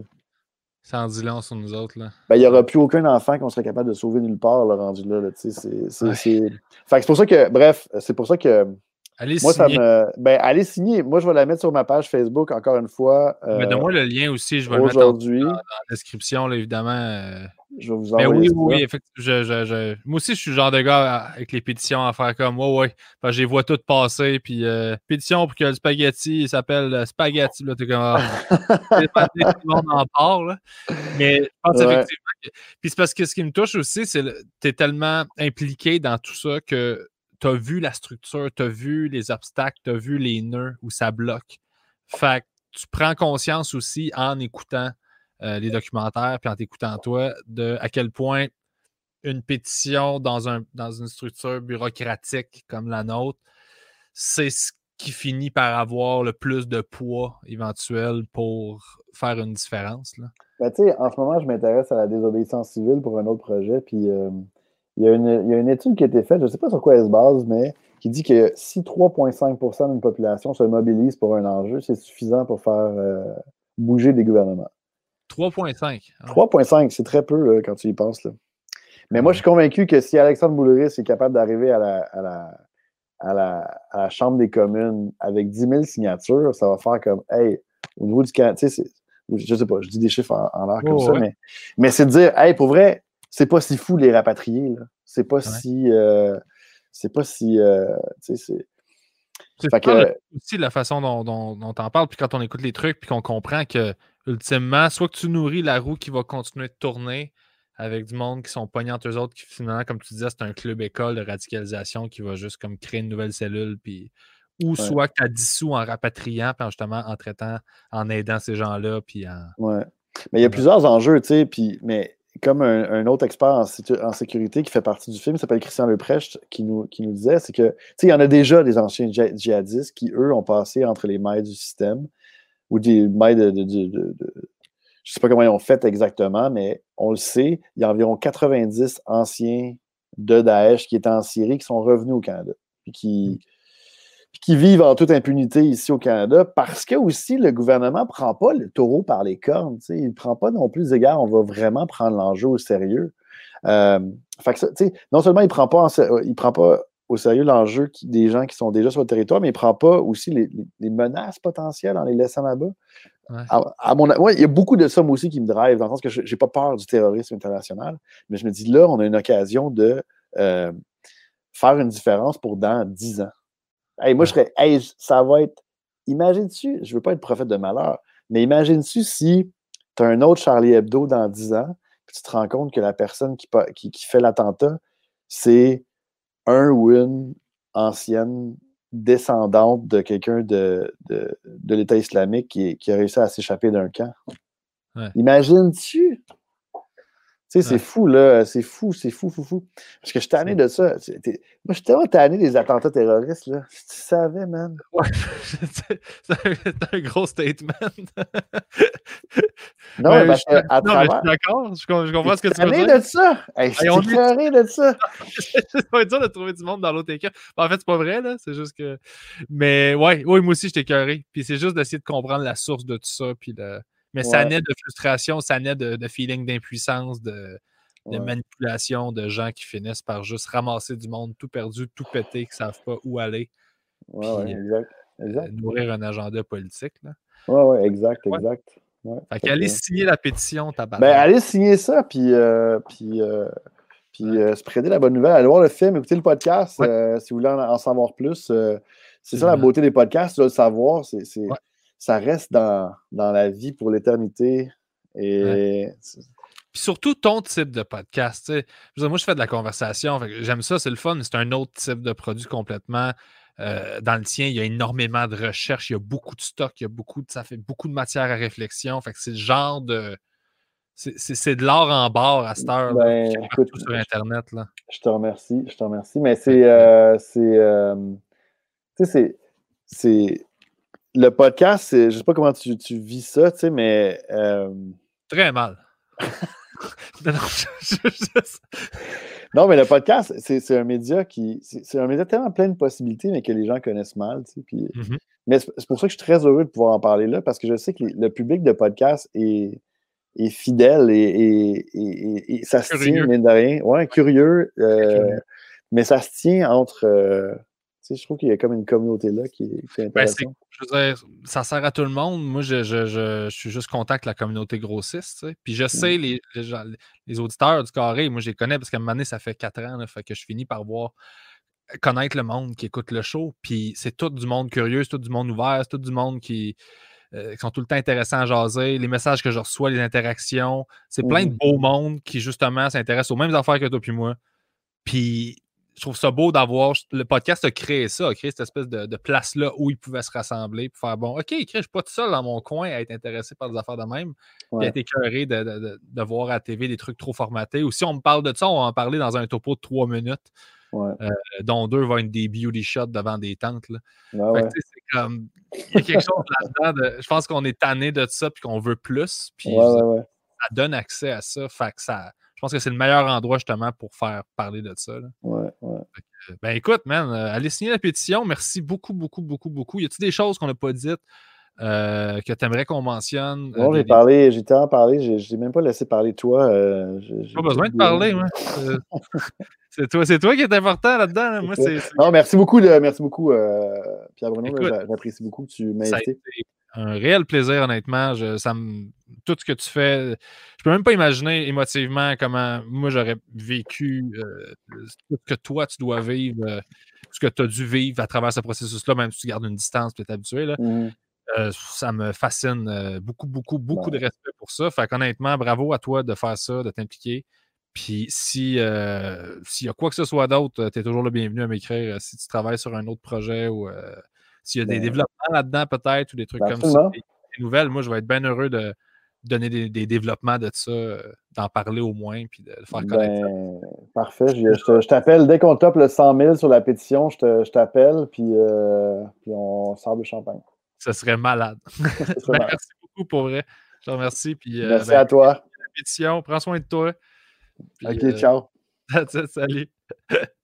Ça en dit long sur nous autres, là. Ben, il n'y aura plus aucun enfant qu'on serait capable de sauver nulle part, là, rendu là. là c'est, c'est, c'est, ouais. c'est... Fait que c'est pour ça que, bref, c'est pour ça que. Allez moi, signer. ça me. Ben, allez signer. Moi, je vais la mettre sur ma page Facebook, encore une fois. Euh, Mais donne-moi le lien aussi, je vais aujourd'hui. le mettre en, dans, dans la description, là, évidemment. Euh... Je vais vous envoyer. Mais oui, oui, effectivement. Je, je, je... Moi aussi, je suis le genre de gars avec les pétitions à faire comme moi, ouais, ouais. Enfin, je les vois toutes passer, puis euh, pétition pour que le spaghetti il s'appelle spaghetti, là, t'es comme. Ah, tout le monde en parle, là. Mais je pense ouais. effectivement que. Puis c'est parce que ce qui me touche aussi, c'est que tu es tellement impliqué dans tout ça que tu as vu la structure, tu as vu les obstacles, tu as vu les nœuds où ça bloque. Fait que tu prends conscience aussi en écoutant euh, les documentaires puis en t'écoutant toi de à quel point une pétition dans, un, dans une structure bureaucratique comme la nôtre, c'est ce qui finit par avoir le plus de poids éventuel pour faire une différence. Là. Ben, tu sais, en ce moment, je m'intéresse à la désobéissance civile pour un autre projet, puis euh, il, y a une, il y a une étude qui a été faite, je ne sais pas sur quoi elle se base, mais qui dit que si trois virgule cinq pour cent d'une population se mobilise pour un enjeu, c'est suffisant pour faire euh, bouger des gouvernements. trois virgule cinq. Hein. trois virgule cinq, c'est très peu là, quand tu y penses. Là. Mais ah, moi, je suis convaincu que si Alexandre Boulris est capable d'arriver à la, à la, à la, à la Chambre des communes avec dix mille signatures, ça va faire comme, hey, au niveau du Canada, tu sais, je sais pas, je dis des chiffres en, en l'air comme oh, ça, ouais. mais, mais c'est de dire, hey, pour vrai, c'est pas si fou les rapatrier, là. C'est pas ouais. si, euh, c'est pas si, euh, tu sais, c'est... C'est fait que... aussi la façon dont, dont, dont t'en parles, puis quand on écoute les trucs, puis qu'on comprend que, ultimement, soit que tu nourris la roue qui va continuer de tourner avec du monde qui sont pognés entre eux autres, qui finalement, comme tu disais, c'est un club école de radicalisation qui va juste comme créer une nouvelle cellule, puis ou ouais. soit que tu as dissous en rapatriant, puis justement en traitant, en aidant ces gens-là, puis en... Ouais. Mais il y a plusieurs enjeux, tu sais, puis, mais comme un, un autre expert en, en sécurité qui fait partie du film, il s'appelle Christian Leprecht, qui nous, qui nous disait, c'est que, tu sais, il y en a déjà des anciens djihadistes qui, eux, ont passé entre les mailles du système, ou des mailles de... de, de, de, de je ne sais pas comment ils ont fait exactement, mais on le sait, il y a environ quatre-vingt-dix anciens de Daesh qui étaient en Syrie qui sont revenus au Canada, puis qui... puis qui vivent en toute impunité ici au Canada, parce que aussi le gouvernement ne prend pas le taureau par les cornes. Il ne prend pas non plus des égards, on va vraiment prendre l'enjeu au sérieux. Euh, fait que ça, non seulement il ne prend, pas en, il prend pas au sérieux l'enjeu qui, des gens qui sont déjà sur le territoire, mais il ne prend pas aussi les, les, les menaces potentielles en les laissant là-bas. Ouais. À, à mon, ouais, il y a beaucoup de ça, moi aussi, qui me drive, dans le sens que je n'ai pas peur du terrorisme international, mais je me dis, là, on a une occasion de euh, faire une différence pour dans dix ans. Hey, moi, ouais. je serais, hey, ça va être, imagine-tu, je ne veux pas être prophète de malheur, mais imagine-tu si tu as un autre Charlie Hebdo dans dix ans, puis tu te rends compte que la personne qui, qui, qui fait l'attentat, c'est un ou une ancienne descendante de quelqu'un de, de, de l'État islamique qui, qui a réussi à s'échapper d'un camp. Ouais. Imagines-tu? Tu sais, c'est ouais. fou, là. C'est fou, c'est fou, fou, fou. Parce que je suis tanné de ça. Moi, je suis tellement tanné des attentats terroristes, là. Si tu savais, man. Ouais, c'est un gros statement. Non, mais parce que, à non, travers... mais je suis d'accord. Je, je comprends ce que tu veux dire. dire. de ça. Hey, je suis écœuré de ça. Ça va être dur de trouver du monde dans l'autre équipe. En fait, c'est pas vrai, là. C'est juste que... Mais ouais, ouais moi aussi, j'étais écœuré. Puis c'est juste d'essayer de comprendre la source de tout ça. Puis de... Mais ouais. ça naît de frustration, ça naît de, de feeling d'impuissance, de, de ouais. manipulation, de gens qui finissent par juste ramasser du monde tout perdu, tout pété, qui ne savent pas où aller. Ouais, puis, ouais, exact. exact. Euh, nourrir un agenda politique. Là. Ouais, ouais, exact, ouais. exact. Ouais, fait qu'allez que... signer la pétition, tabarnak. Ben, allez signer ça, puis, euh, puis, euh, puis ouais. euh, spreader la bonne nouvelle. Allez voir le film, écoutez le podcast, ouais. euh, si vous voulez en, en savoir plus. Euh, c'est, c'est ça la beauté des podcasts, là, de savoir. C'est, c'est, ouais. Ça reste dans, dans la vie pour l'éternité. Et ouais. Puis surtout ton type de podcast. T'sais. Moi, je fais de la conversation. Fait que j'aime ça, c'est le fun, mais c'est un autre type de produit complètement. Euh, dans le tien, il y a énormément de recherches, il y a beaucoup de stock, il y a beaucoup de, ça fait beaucoup de matière à réflexion. Fait que c'est le genre de. C'est, c'est, c'est de l'art en barre à cette heure ben, là, écoute, sur Internet. Là. Je te remercie, je te remercie. Mais c'est. Euh, c'est euh, tu sais, c'est. c'est le podcast, c'est, je sais pas comment tu, tu vis ça, tu sais, mais. Euh... Très mal. non, non, je, je, je... non, mais le podcast, c'est, c'est un média qui. C'est, c'est un média tellement plein de possibilités, mais que les gens connaissent mal, tu sais. Puis, mm-hmm. Mais c'est, c'est pour ça que je suis très heureux de pouvoir en parler là, parce que je sais que les, le public de podcast est, est fidèle et, et, et, et ça se curieux. tient, mine de rien. Ouais, curieux. Euh, curieux. Mais ça se tient entre. Euh, tu sais, je trouve qu'il y a comme une communauté là qui est, qui est intéressante. Ben, c'est, je veux dire, ça sert à tout le monde. Moi, je, je, je, je suis juste content que la communauté grossisse. Tu sais. Puis je sais, mm. les, les, les auditeurs du Carré, moi, je les connais parce qu'à un moment donné, ça fait quatre ans là, fait que je finis par voir connaître le monde qui écoute le show. Puis c'est tout du monde curieux, c'est tout du monde ouvert, c'est tout du monde qui, euh, qui sont tout le temps intéressants à jaser. Les messages que je reçois, les interactions, c'est mm. plein de beaux mondes qui, justement, s'intéressent aux mêmes affaires que toi puis moi. Puis je trouve ça beau d'avoir. Le podcast a créé ça, a créé cette espèce de, de place-là où ils pouvaient se rassembler pour faire bon, OK, je ne suis pas tout seul dans mon coin à être intéressé par des affaires de même. Ouais. Puis à être écœuré de, de, de, de voir à la T V des trucs trop formatés. Ou si on me parle de ça, on va en parler dans un topo de trois minutes. Ouais. Euh, dont deux vont être des beauty shots devant des tentes. Là. Ah ouais. Fait que, c'est comme. Il y a quelque chose là-dedans. De, je pense qu'on est tanné de ça puis qu'on veut plus. Puis ouais, ouais, ouais. ça donne accès à ça. Fait que ça. Je pense que c'est le meilleur endroit justement pour faire parler de ça. Là. Ouais, ouais. Que, ben écoute, man, euh, allez signer la pétition. Merci beaucoup, beaucoup, beaucoup, beaucoup. Y a-t-il des choses qu'on n'a pas dites euh, que tu aimerais qu'on mentionne? Bon, euh, j'ai des, parlé, j'ai tellement parlé, j'ai, j'ai même pas laissé parler toi. Euh, j'ai, pas besoin de parler, moi. euh, c'est, toi, c'est toi qui est important là-dedans. Là. Moi, c'est, c'est... Non, merci beaucoup, de, merci beaucoup, euh, Pierre Bruno. Là, j'apprécie beaucoup que tu m'aies invité. Un réel plaisir, honnêtement. Je, ça me, tout ce que tu fais, je peux même pas imaginer émotivement comment moi j'aurais vécu euh, tout ce que toi tu dois vivre, euh, ce que tu as dû vivre à travers ce processus-là, même si tu gardes une distance, tu es habitué. Là. Mm. Euh, ça me fascine. Euh, beaucoup, beaucoup, beaucoup ouais. de respect pour ça. Fait qu'honnêtement, bravo à toi de faire ça, de t'impliquer. Puis si euh, s'il y a quoi que ce soit d'autre, tu es toujours le bienvenu à m'écrire. Si tu travailles sur un autre projet ou euh, s'il y a des ben, développements là-dedans, peut-être, ou des trucs comme ça, des, des nouvelles, moi, je vais être bien heureux de donner des, des développements de ça, euh, d'en parler au moins, puis de le faire connaître. Ben, parfait. Je, je, te, je t'appelle dès qu'on top le cent mille sur la pétition, je, te, je t'appelle, puis, euh, puis on sort le champagne. Ça serait malade. serait ben, malade. Merci beaucoup pour vrai. Je te remercie. Puis, euh, merci ben, à toi. La pétition, prends soin de toi. Puis, OK, euh, ciao. Salut.